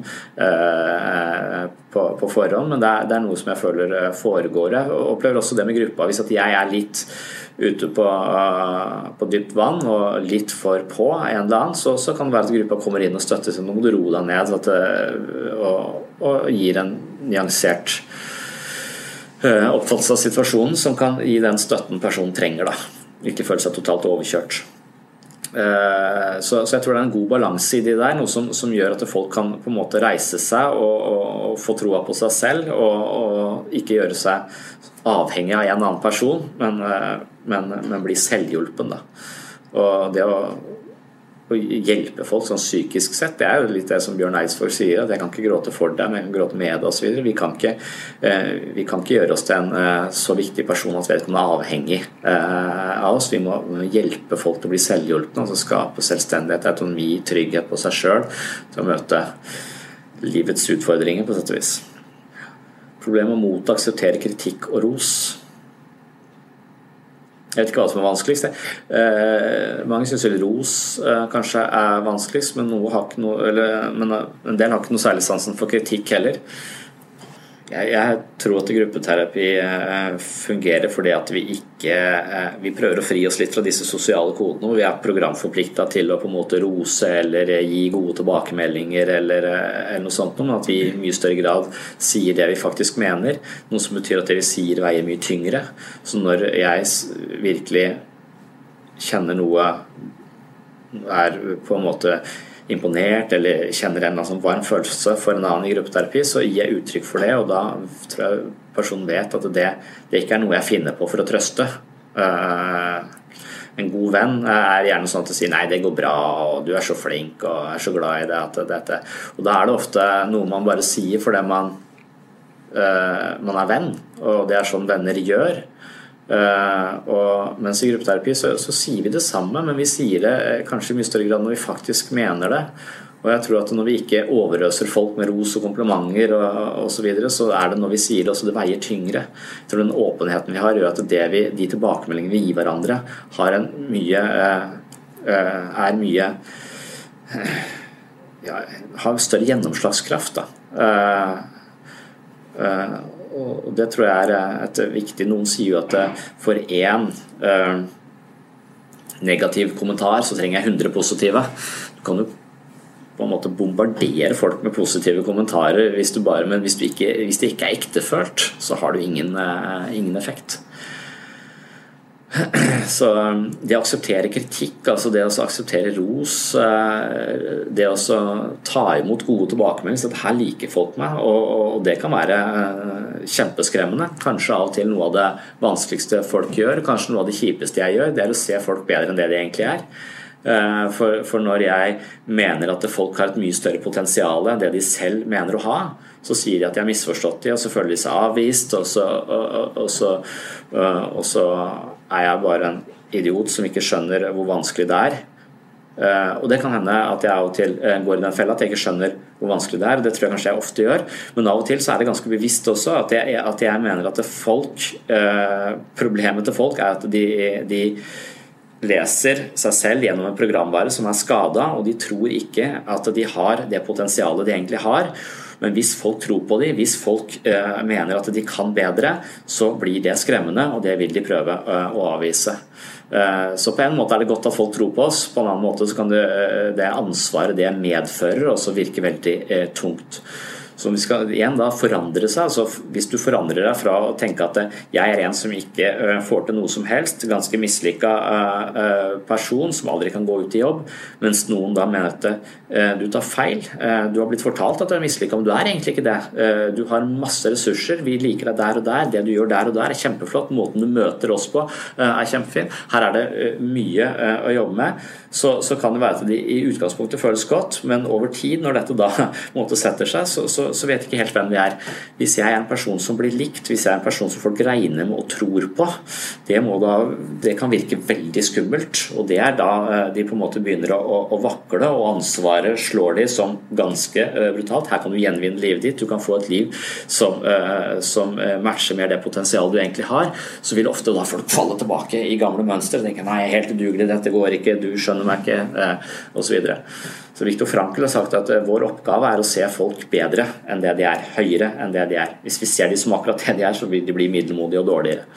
på forhånd, men det noe som jeg føler foregår. Jeg opplever også det med gruppa. Hvis at jeg litt ute på dypt vann og litt for på en eller annen, så kan det være at gruppa kommer inn og støtter seg. Nå må du roe deg ned og gir en nyansert oppfattelse av situasjonen som kan gi den støtten personen trenger da. Ikke føle seg totalt overkjørt. Så jeg tror det en god balanse I det der, noe som gjør at folk kan på en måte reise seg og få troa på seg selv og ikke gjøre seg avhengig av en annen person, men bli selvhjulpen da. Og det å hjelpe folk sånn psykisk sett, det jo litt det som Bjørn Eidsvåg sier, at jeg kan ikke gråte for deg, men jeg kan gråte med deg og så videre. Vi kan ikke gjøre oss til en så viktig person at vedkommende avhengig av oss. Vi må hjelpe folk til å bli selvhjulpne, altså skape selvstendighet, autonomi, trygghet på seg selv, til å møte livets utfordringer på sett og vis. Problemet med å akseptere kritikk og ros. Jeg vet ikke hva som vanskeligst. Mange synes ros kanskje vanskeligst, men en del har ikke noe særlig sansen for kritikk heller. Jeg tror at gruppeterapi fungerer fordi at vi prøver å fri oss litt fra disse sosiale kodene, og vi programforpliktet til å på en måte rose eller gi gode tilbakemeldinger eller noe sånt, men at vi I mye større grad sier det vi faktisk mener, noe som betyr at det vi sier veier mye tyngre. Så når jeg virkelig kjenner noe på en måte imponert eller kjenner en sånn varm følelse for en annen I gruppeterapi, så gir jeg uttrykk for det, og da tror jeg personen vet at det ikke noe jeg finner på for å trøste. En god venn gjerne sånn at de sier nei, det går bra, og du så flink og så glad I det, dette. Og da det ofte noe man bare sier fordi man venn, og det sånn venner gjør. Mens I gruppeterapi så sier vi det samme, men vi sier det kanskje I mye større grad når vi faktisk mener det, og jeg tror at når vi ikke overøser folk med ros og komplimenter og så videre, så det når vi sier det også, det veier tyngre. Jeg tror den åpenheten vi har gjør at de tilbakemeldingene vi gir hverandre har har større gjennomslagskraft da. Og det tror jeg et viktig. Noen sier jo at for en negativ kommentar så trenger jeg 100 positive. Du kan jo på en måte bombardere folk med positive kommentarer men hvis det ikke ektefølt så har du ingen effekt. Så det å akseptere kritikk, altså det å akseptere ros, det å ta imot gode tilbakemeldinger, så at her liker folk meg, og det kan være kjempeskremmende. Kanskje av og til noe av det vanskeligste folk gjør, kanskje noe av det kjipeste jeg gjør, det å se folk bedre enn det de egentlig For når jeg mener at folk har et mye større potensial enn det de selv mener å ha, så sier de at jeg har misforstått de, og så føler de seg avvist, og så jeg bare en idiot som ikke skjønner hvor vanskelig det og det kan hende at jeg av og til går I den fella at jeg ikke skjønner hvor vanskelig det og det tror jeg kanskje jeg ofte gjør, men av og til så det ganske bevisst også at jeg mener at problemet til folk at de leser seg selv gjennom en programvare som skadet, og de tror ikke at de har det potensialet de egentlig har. Men hvis folk tror på dem, hvis folk mener at de kan bedre, så blir det skremmende, og det vil de prøve å avvise. Så på en måte det godt at folk tror på oss, på en annen måte så kan det ansvaret det medfører også virke veldig tungt. Så vi skal igjen da forandre seg, altså hvis du forandrer deg fra å tenke at jeg en som ikke får til noe som helst, ganske mislykket person som aldri kan gå ut I jobb, mens noen da mener at du tar feil, du har blitt fortalt at du mislykket, men du egentlig ikke det. Du har masse ressurser, vi liker deg der og der, det du gjør der og der kjempeflott, måten du møter oss på kjempefin, her det mye å jobbe med, så kan det være at det I utgangspunktet føles godt, men over tid når dette da måte setter seg, så vet jeg ikke helt hvem vi Hvis jeg en person som blir likt, hvis jeg en person som folk regner med og tror på, det kan virke veldig skummelt, og det da de på en måte begynner å vakle, og ansvaret slår de som ganske brutalt. Her kan du gjenvinne livet ditt, du kan få et liv som matcher mer det potensialet du egentlig har, så vil ofte da folk falle tilbake I gamle mønster, og tenke, nei, jeg helt udugelig, dette går ikke, du skjønner meg ikke, og så videre. Så Viktor Frankl har sagt at vår oppgave å se folk bedre enn det de høyere enn det de Hvis vi ser de som akkurat det de så vil de bli middelmodige og dårligere.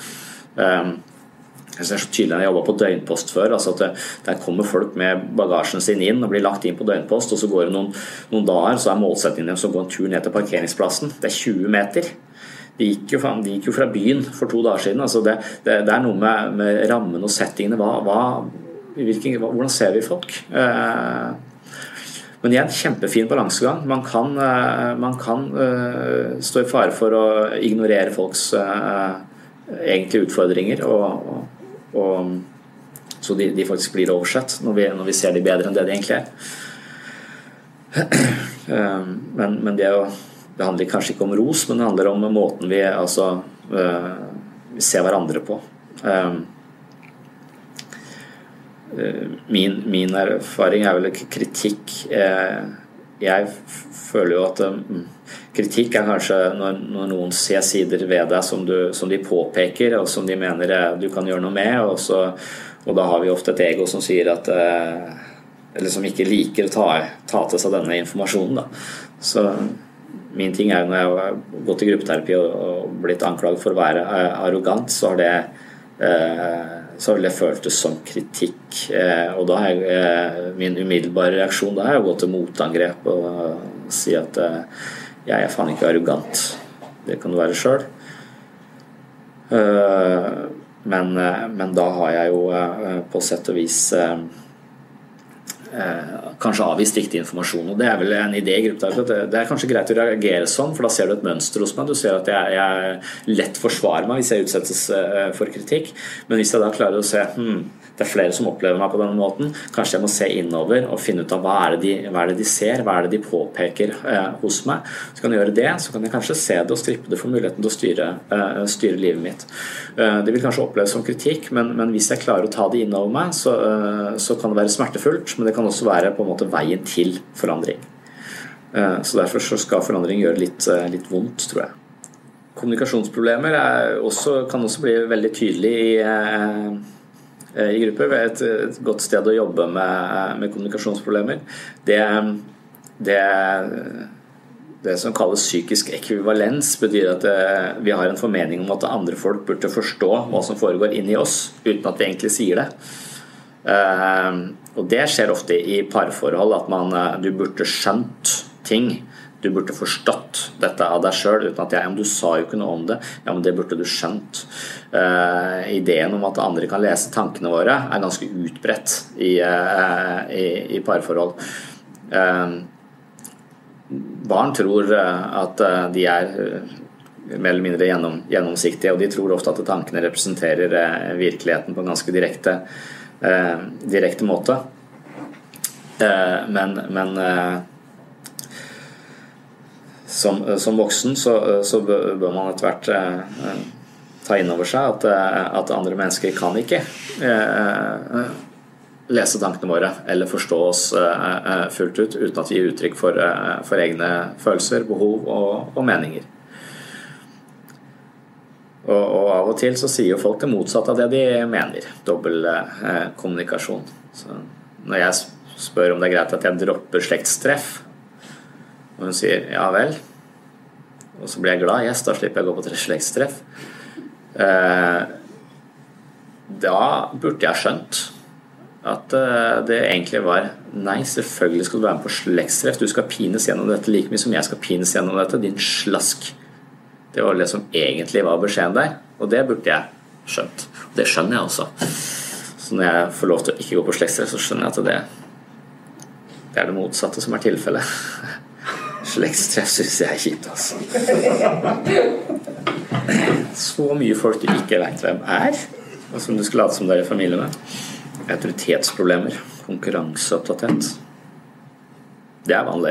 Jeg ser så tydelig når jeg jobbet på døgnpost før, altså at der kommer folk med bagasjen sin inn og blir lagt inn på døgnpost, og så går det noen dager, så målsettingen dem som går en tur ned til parkeringsplassen. Det 20 meter. de gikk jo fra byen for 2 dager siden. Altså det noe med rammen og settingene. Hvordan ser vi folk? Men det en kjempefin balansegang. Man kan stå i fare for å ignorere folks egentlige utfordringer, og så de faktisk blir oversett når vi ser de bedre enn det de egentlig men det handler kanskje ikke om ros, men det handler om måten vi ser hverandre på. Min erfaring vel kritikk. Jeg føler jo at kritikk kanskje når noen ser sider ved deg som de påpeker, og som de mener du kan gjøre noe med, og da har vi ofte et ego som sier at eller som ikke liker å ta til seg denne informasjonen da. Så min ting når jeg har gått i gruppeterapi og blitt anklaget for å være arrogant, så har det føltes som kritikk, og da har min umiddelbare reaksjon da har jeg gått til motangrep og si at jeg faen ikke arrogant, det kan du være selv, men da har jeg jo på sett og vis kanskje avvist riktig informasjon, og det vel en idé i gruppeterapi. Det kanskje greit å reagere sånn, for da ser du et mønster hos meg. Du ser at jeg lett forsvarer meg hvis jeg utsettes for kritikk, men hvis jeg da klarer å se det flere som opplever meg på denne måten, kanskje jeg må se innover og finne ut av hva det de ser, hva det de påpeker hos meg. Så kan jeg gjøre det, så kan jeg kanskje se det og strippe det for muligheten til å styre livet mitt. Det vil kanskje oppleves som kritikk, men hvis jeg klarer å ta det innover meg, så kan det være smertefullt, men det kan også være på en måte veien til forandring. Så derfor så skal forandring gjøre litt vondt, tror jeg. Kommunikasjonsproblemer kan også bli veldig tydelig i grupper. Et godt sted å jobbe med kommunikasjonsproblemer. Det som kalles psykisk ekvivalens betyr at vi har en formening om at andre folk burde forstå hva som foregår inni oss, uten at vi egentlig sier det. Og det skjer ofte i parforhold at du burde skjønt ting, du burde forstått dette av deg selv, uten at du sa jo ikke noe om det, men det burde du skjønt. Ideen om at andre kan lese tankene våre ganske utbredt i parforhold. Barn tror at de mer eller mindre gjennomsiktige, og de tror ofte at tankene representerer virkeligheten på en ganske direkte måte. Men som voksen så bør man etter hvert ta inn over seg at andre mennesker kan ikke lese tankene våre eller forstå oss fullt ut uten at vi gir uttrykk for egne følelser, behov og meninger. Og av og til så sier jo folk det motsatte av det de mener, dobbel kommunikasjon. Så når jeg spør om det greit at jeg dropper slektstreff, og hun sier ja vel, og så blir jeg glad, yes, da slipper jeg å gå på slektstreff, da burde jeg skjønt at det egentlig var nei, selvfølgelig skal du være med på slektstreff, du skal pines gjennom dette like mye som jeg skal pines gjennom dette, din slask. Det var det som egentlig var beskjeden der, og det burde jeg skjønt, og det skjønner jeg også. Så når jeg får lov til å ikke gå på slektstreff, så skjønner jeg at det det motsatte som tilfellet. Slektstreff synes jeg kjipt, altså. Så mye folk du ikke vet hvem og som du skal late som dere i familie med. Autoritetsproblemer, konkurranseopptatthet. Det vanlig.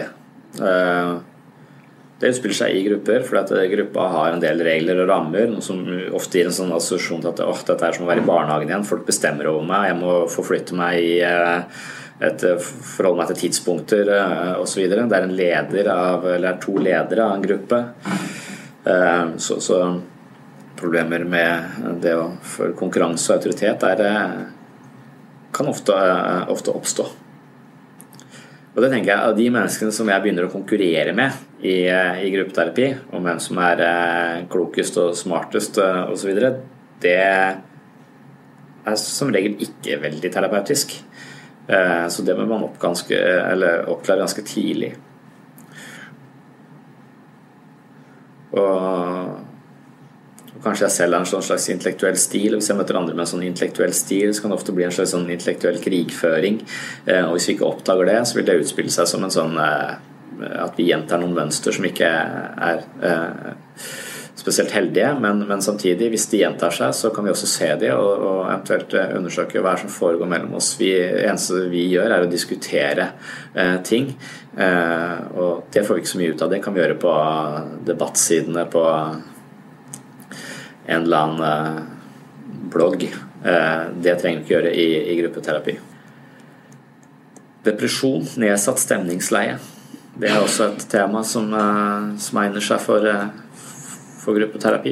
Det utspiller seg i grupper, for at gruppa har en del regler og rammer, noe som ofte gir en sånn assosiasjon til at dette som å være i barnehagen igjen, folk bestemmer over meg, jeg må forflytte meg i forholde meg til tidspunkter og så videre. Det en leder eller 2 ledere av en gruppe. Så problemer med det for konkurranse og autoritet kan ofte oppstå. Og det tenker jeg, av de menneskene som jeg begynner å konkurrere med i gruppeterapi, om hvem som klokest og smartest og så videre, det som regel ikke veldig terapeutisk. Så det må man oppklare ganske tidlig. Og Og kanskje jeg selv har en sånn slags intellektuell stil, og hvis jeg møter andre med en sånn intellektuell stil, så kan det ofte bli en slags sånn intellektuell krigføring, og hvis vi ikke oppdager det, så vil det utspille seg som en sånn at vi gjentar noen mønster som ikke er spesielt heldige, men samtidig, hvis de gjentar seg, så kan vi også se det og eventuelt undersøke hva som foregår mellom oss. Det eneste vi gjør er å diskutere ting, og det får vi ikke så mye ut av. Det kan vi gjøre på debattsidene på en eller annen blogg. Det trenger vi ikke gjøre i gruppeterapi. Depresjon, nedsatt stemningsleie. Det er også et tema som egner seg for gruppeterapi.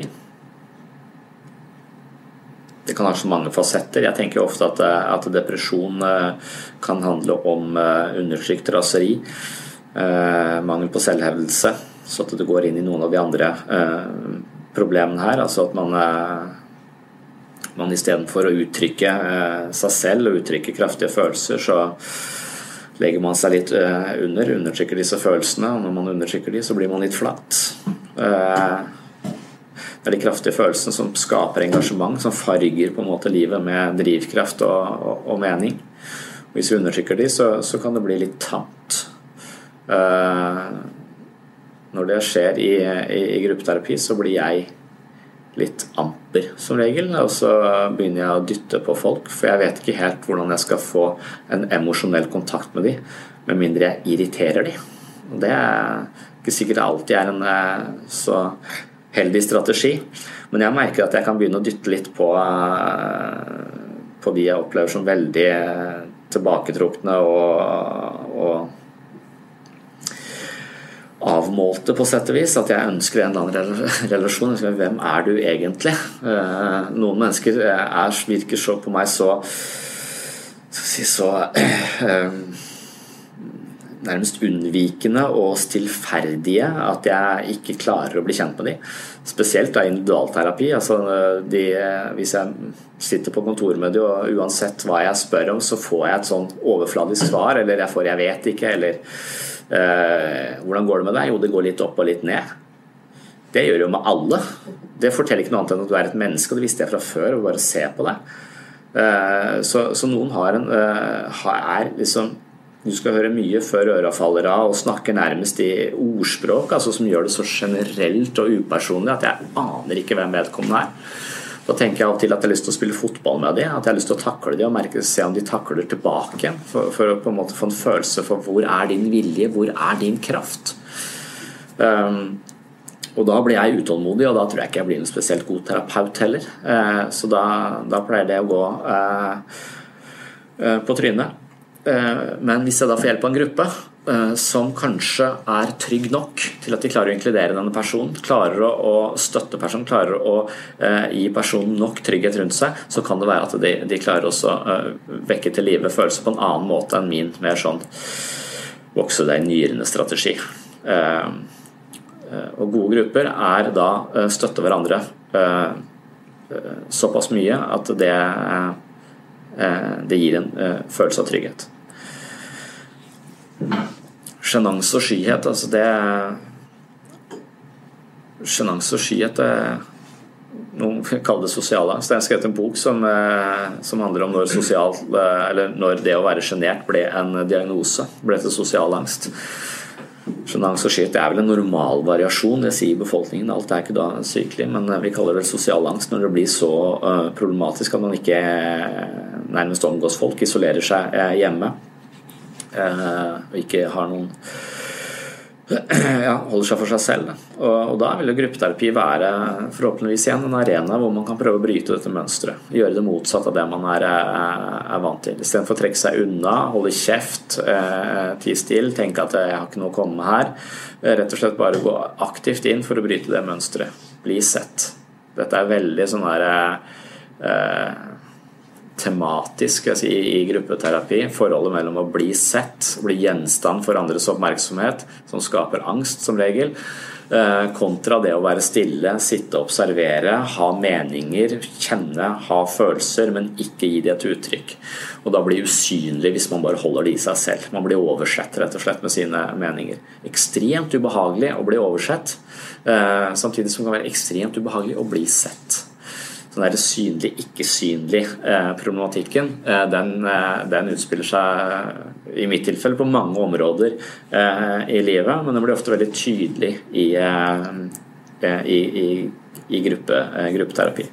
Det kan ha så mange fasetter. Jeg tenker ofte at depresjon kan handle om undertrykt raseri, mangel på selvhevdelse, så at det går inn i noen av de andre problemene her, altså at man i stedet for å uttrykke seg selv og uttrykke kraftige følelser, så legger man seg litt undertrykker disse følelsene, og når man undertrykker de, så blir man litt flatt. Det er de kraftige følelsene som skaper engasjement, som farger på en måte livet med drivkraft og mening. Og hvis vi undertrykker de, så kan det bli litt tamt. Når det skjer i gruppeterapi, så blir jeg litt amper som regel, og så begynner jeg å dytte på folk, for jeg vet ikke helt hvordan jeg skal få en emosjonell kontakt med de, med mindre jeg irriterer de. Og det er ikke sikkert alltid er en så heldig strategi, men jeg merker at jeg kan begynne å dytte litt på de jeg opplever som veldig tilbaketrukne og avmålte på sett og vis, at jeg ønsker en eller annen relasjon. Hvem er du egentlig? Noen mennesker virker så på meg så nærmest unnvikende og stillferdige at jeg ikke klarer å bli kjent med dem. Spesielt da individualterapi. Altså hvis jeg sitter på kontoret med dem, og uansett hva jeg spør om, så får jeg et sånt overfladisk svar, eller jeg vet ikke, eller hvordan går det med deg? Jo, det går litt opp og litt ned. Det gjør jo med alle. Det forteller ikke noe annet enn at du er et menneske, og det visste jeg fra før, og bare se på deg. Så noen er liksom, du skal høre mye før øra faller av, og snakker nærmest i ordspråk, altså som gjør det så generelt og upersonlig at jeg aner ikke hvem vedkommende er. Da tenker jeg av og til at jeg har lyst til å spille fotball med dem, at jeg har lyst til å takle dem og se om de takler tilbake, for å på en måte få en følelse for hvor er din vilje, hvor er din kraft. Og da blir jeg utålmodig, og da tror jeg ikke jeg blir en spesielt god terapeut heller. Så da pleier det å gå på trynet. Men hvis jeg da får hjelp av en gruppe som kanskje er trygg nok til at de klarer å inkludere denne personen, klarer å støtte personen, klarer å gi personen nok trygghet rundt seg, så kan det være at de klarer også å vekke til live følelser på en annen måte enn min mer sånn vokse deg nyrende strategi. Og gode grupper er da støtte hverandre såpass mye at det gir en følelse av trygghet. Sjenanse og skyhet, altså sjenanse og skyhet noen kaller det sosialangst. Jeg har skrevet en bok som handler om når det å være sjenert ble en diagnose, ble til sosialangst. Sjenanse og skyhet er vel en normal variasjon, det sier befolkningen, alt er ikke da sykelig, men vi kaller det sosialangst når det blir så problematisk at man ikke nærmest omgås folk, isolerer seg hjemme og ikke har noen holder seg for seg selv. Og da vil gruppeterapi være forhåpentligvis igjen en arena hvor man kan prøve å bryte dette mønstret, gjøre det motsatt av det man er vant til. I stedet for å trekke seg unna, holde kjeft, tie still, tenke at jeg har ikke noe å komme med her, rett og slett bare gå aktivt inn for å bryte det mønstret. Bli sett. Dette er veldig sånn her tematisk i gruppeterapi, forholdet mellom å bli sett, bli gjenstand for andres oppmerksomhet, som skaper angst som regel, kontra det å være stille, sitte og observere, ha meninger, kjenne, ha følelser, men ikke gi det et uttrykk. Og da bli usynlig hvis man bare holder det i seg selv. Man blir oversett rett og slett med sine meninger. Ekstremt ubehagelig å bli oversett, samtidig som det kan være ekstremt ubehagelig å bli sett. Den der synlig, ikke-synlig problematikken, den utspiller seg i mitt tilfelle på mange områder i livet, men den blir ofte veldig tydelig i gruppeterapi.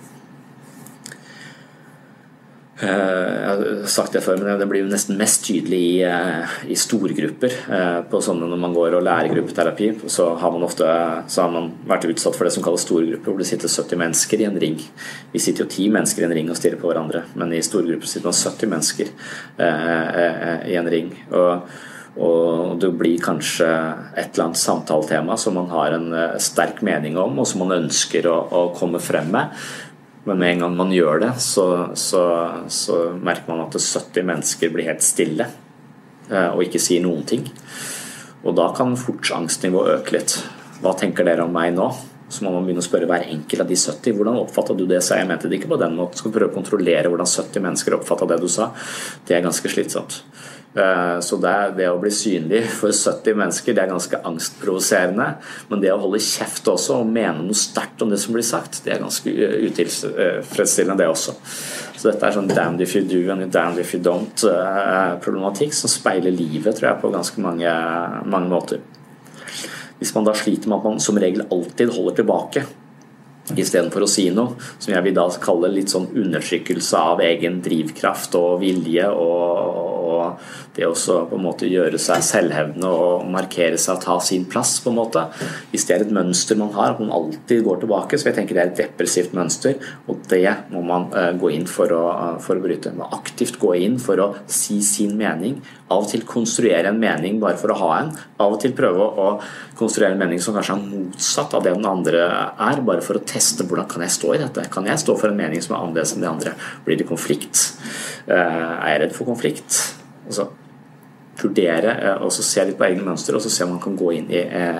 Jeg har sagt det før, men det blir jo nesten mest tydelig i storgrupper. På sånne når man går og lærer gruppeterapi, så har man vært utsatt for det som kalles storgrupper, hvor det sitter 70 mennesker i en ring. Vi sitter jo 10 mennesker i en ring og stirrer på hverandre, men i storgrupper sitter man 70 mennesker i en ring. Og det blir kanskje et eller annet samtaletema som man har en sterk mening om, og som man ønsker å komme frem med. Men med en gang man gjør det, så merker man at 70 mennesker blir helt stille og ikke sier noen ting. Og da kan fort angstnivået øke litt. Hva tenker dere om meg nå? Så må man begynne å spørre hver enkelt av de 70. Hvordan oppfattet du det? Så jeg mente det ikke på den måten. Skal prøve å kontrollere hvordan 70 mennesker oppfattet det du sa. Det er ganske slitsomt. Så det å bli synlig for 70 mennesker, det er ganske angstprovoserende, men det å holde kjeft også og mene noe sterkt om det som blir sagt, det er ganske utilfredsstillende det også. Så dette er sånn damned if you do and damned if you don't problematikk som speiler livet, tror jeg, på ganske mange måter. Hvis man da sliter med at man som regel alltid holder tilbake i stedet for å si noe, som jeg vil da kalle litt sånn undertrykkelse av egen drivkraft og vilje, og det også på en måte gjøre seg selvhevdende og markere seg og ta sin plass på en måte. Hvis det er et mønster man har, at man alltid går tilbake, så jeg tenker det er et depressivt mønster, og det må man gå inn for å bryte. Man må aktivt gå inn for å si sin mening, av og til konstruere en mening bare for å ha en, av og til prøve å konstruere en mening som kanskje er motsatt av det den andre er, bare for å teste hvordan kan jeg stå i dette. Kan jeg stå for en mening som er annerledes enn de andre? Blir det konflikt? Er jeg redd for konflikt? Og så vurdere, og så se litt på egne mønster, og så se om man kan gå inn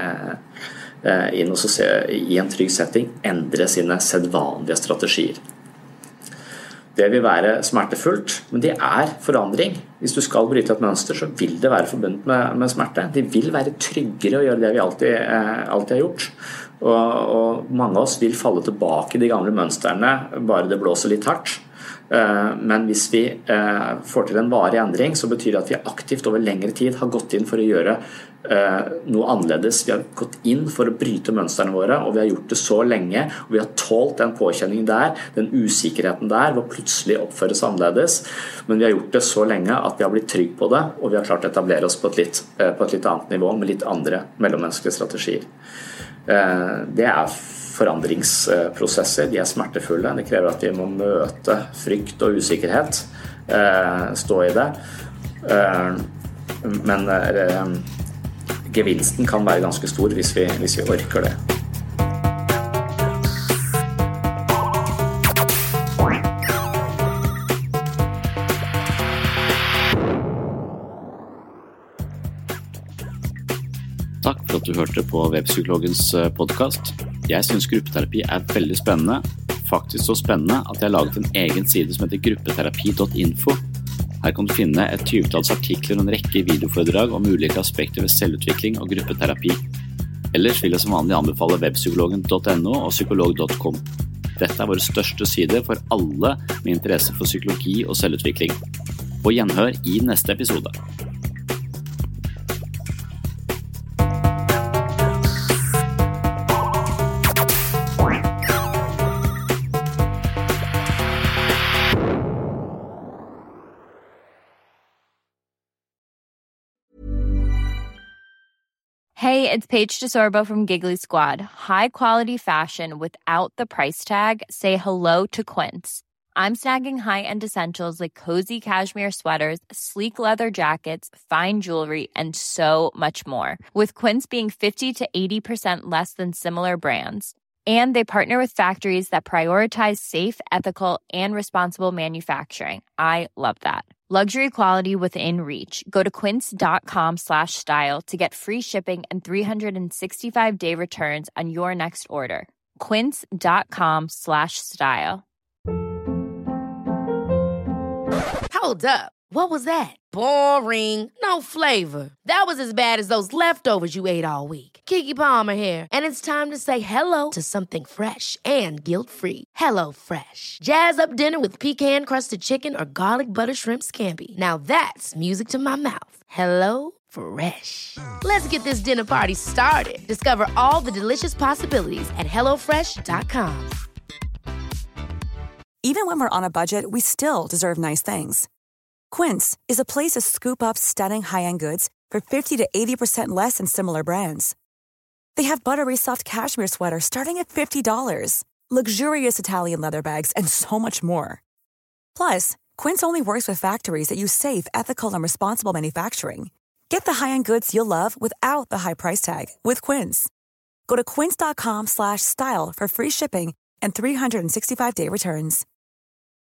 og så se i en trygg setting, endre sine sedvanlige strategier. Det vil være smertefullt, men det er forandring. Hvis du skal bryte et mønster, så vil det være forbundet med smerte. Det vil være tryggere å gjøre det vi alltid har gjort. Og mange av oss vil falle tilbake i de gamle mønstrene, bare det blåser litt hardt. Men hvis vi får til en varig endring, så betyr det at vi aktivt over lengre tid har gått inn for å gjøre noe annerledes. Vi har gått inn for å bryte mønstrene våre, og vi har gjort det så lenge, og vi har tålt den påkjenningen der, den usikkerheten der, ved å plutselig oppføres annerledes, men vi har gjort det så lenge at vi har blitt trygg på det, og vi har klart å etablere oss på et litt annet nivå, med litt andre mellommenneskelige strategier. Det er forandringsprosesser, de er smertefulle, det krever at vi må møte frykt og usikkerhet, stå i det, men gevinsten kan være ganske stor hvis vi orker det. Takk for at du hørte på Webpsykologens podcast. Jeg synes gruppeterapi er veldig spennende, faktisk så spennende at jeg har laget en egen side som heter gruppeterapi.info. Her kan du finne et 20-talls artikler og en rekke videoforedrag om ulike aspekter ved selvutvikling og gruppeterapi. Ellers vil jeg som vanlig anbefale webpsykologen.no og psykolog.com. Dette er våre største sider for alle med interesse for psykologi og selvutvikling. På gjenhør i neste episode. Hey, it's Paige DeSorbo from Giggly Squad. High quality fashion without the price tag. Say hello to Quince. I'm snagging high-end essentials like cozy cashmere sweaters, sleek leather jackets, fine jewelry, and so much more. With Quince being 50 to 80% less than similar brands. And they partner with factories that prioritize safe, ethical, and responsible manufacturing. I love that. Luxury quality within reach. Go to quince.com/style to get free shipping and 365-day returns on your next order. Quince.com/style. Hold up. What was that? Boring. No flavor. That was as bad as those leftovers you ate all week. Keke Palmer here, and it's time to say hello to something fresh and guilt-free. Hello Fresh. Jazz up dinner with pecan-crusted chicken or garlic butter shrimp scampi. Now that's music to my mouth. Hello Fresh. Let's get this dinner party started. Discover all the delicious possibilities at hellofresh.com. Even when we're on a budget, we still deserve nice things. Quince is a place to scoop up stunning high-end goods for 50 to 80% less than similar brands. They have buttery soft cashmere sweaters starting at $50, luxurious Italian leather bags, and so much more. Plus, Quince only works with factories that use safe, ethical, and responsible manufacturing. Get the high-end goods you'll love without the high price tag with Quince. Go to quince.com/style for free shipping and 365-day returns.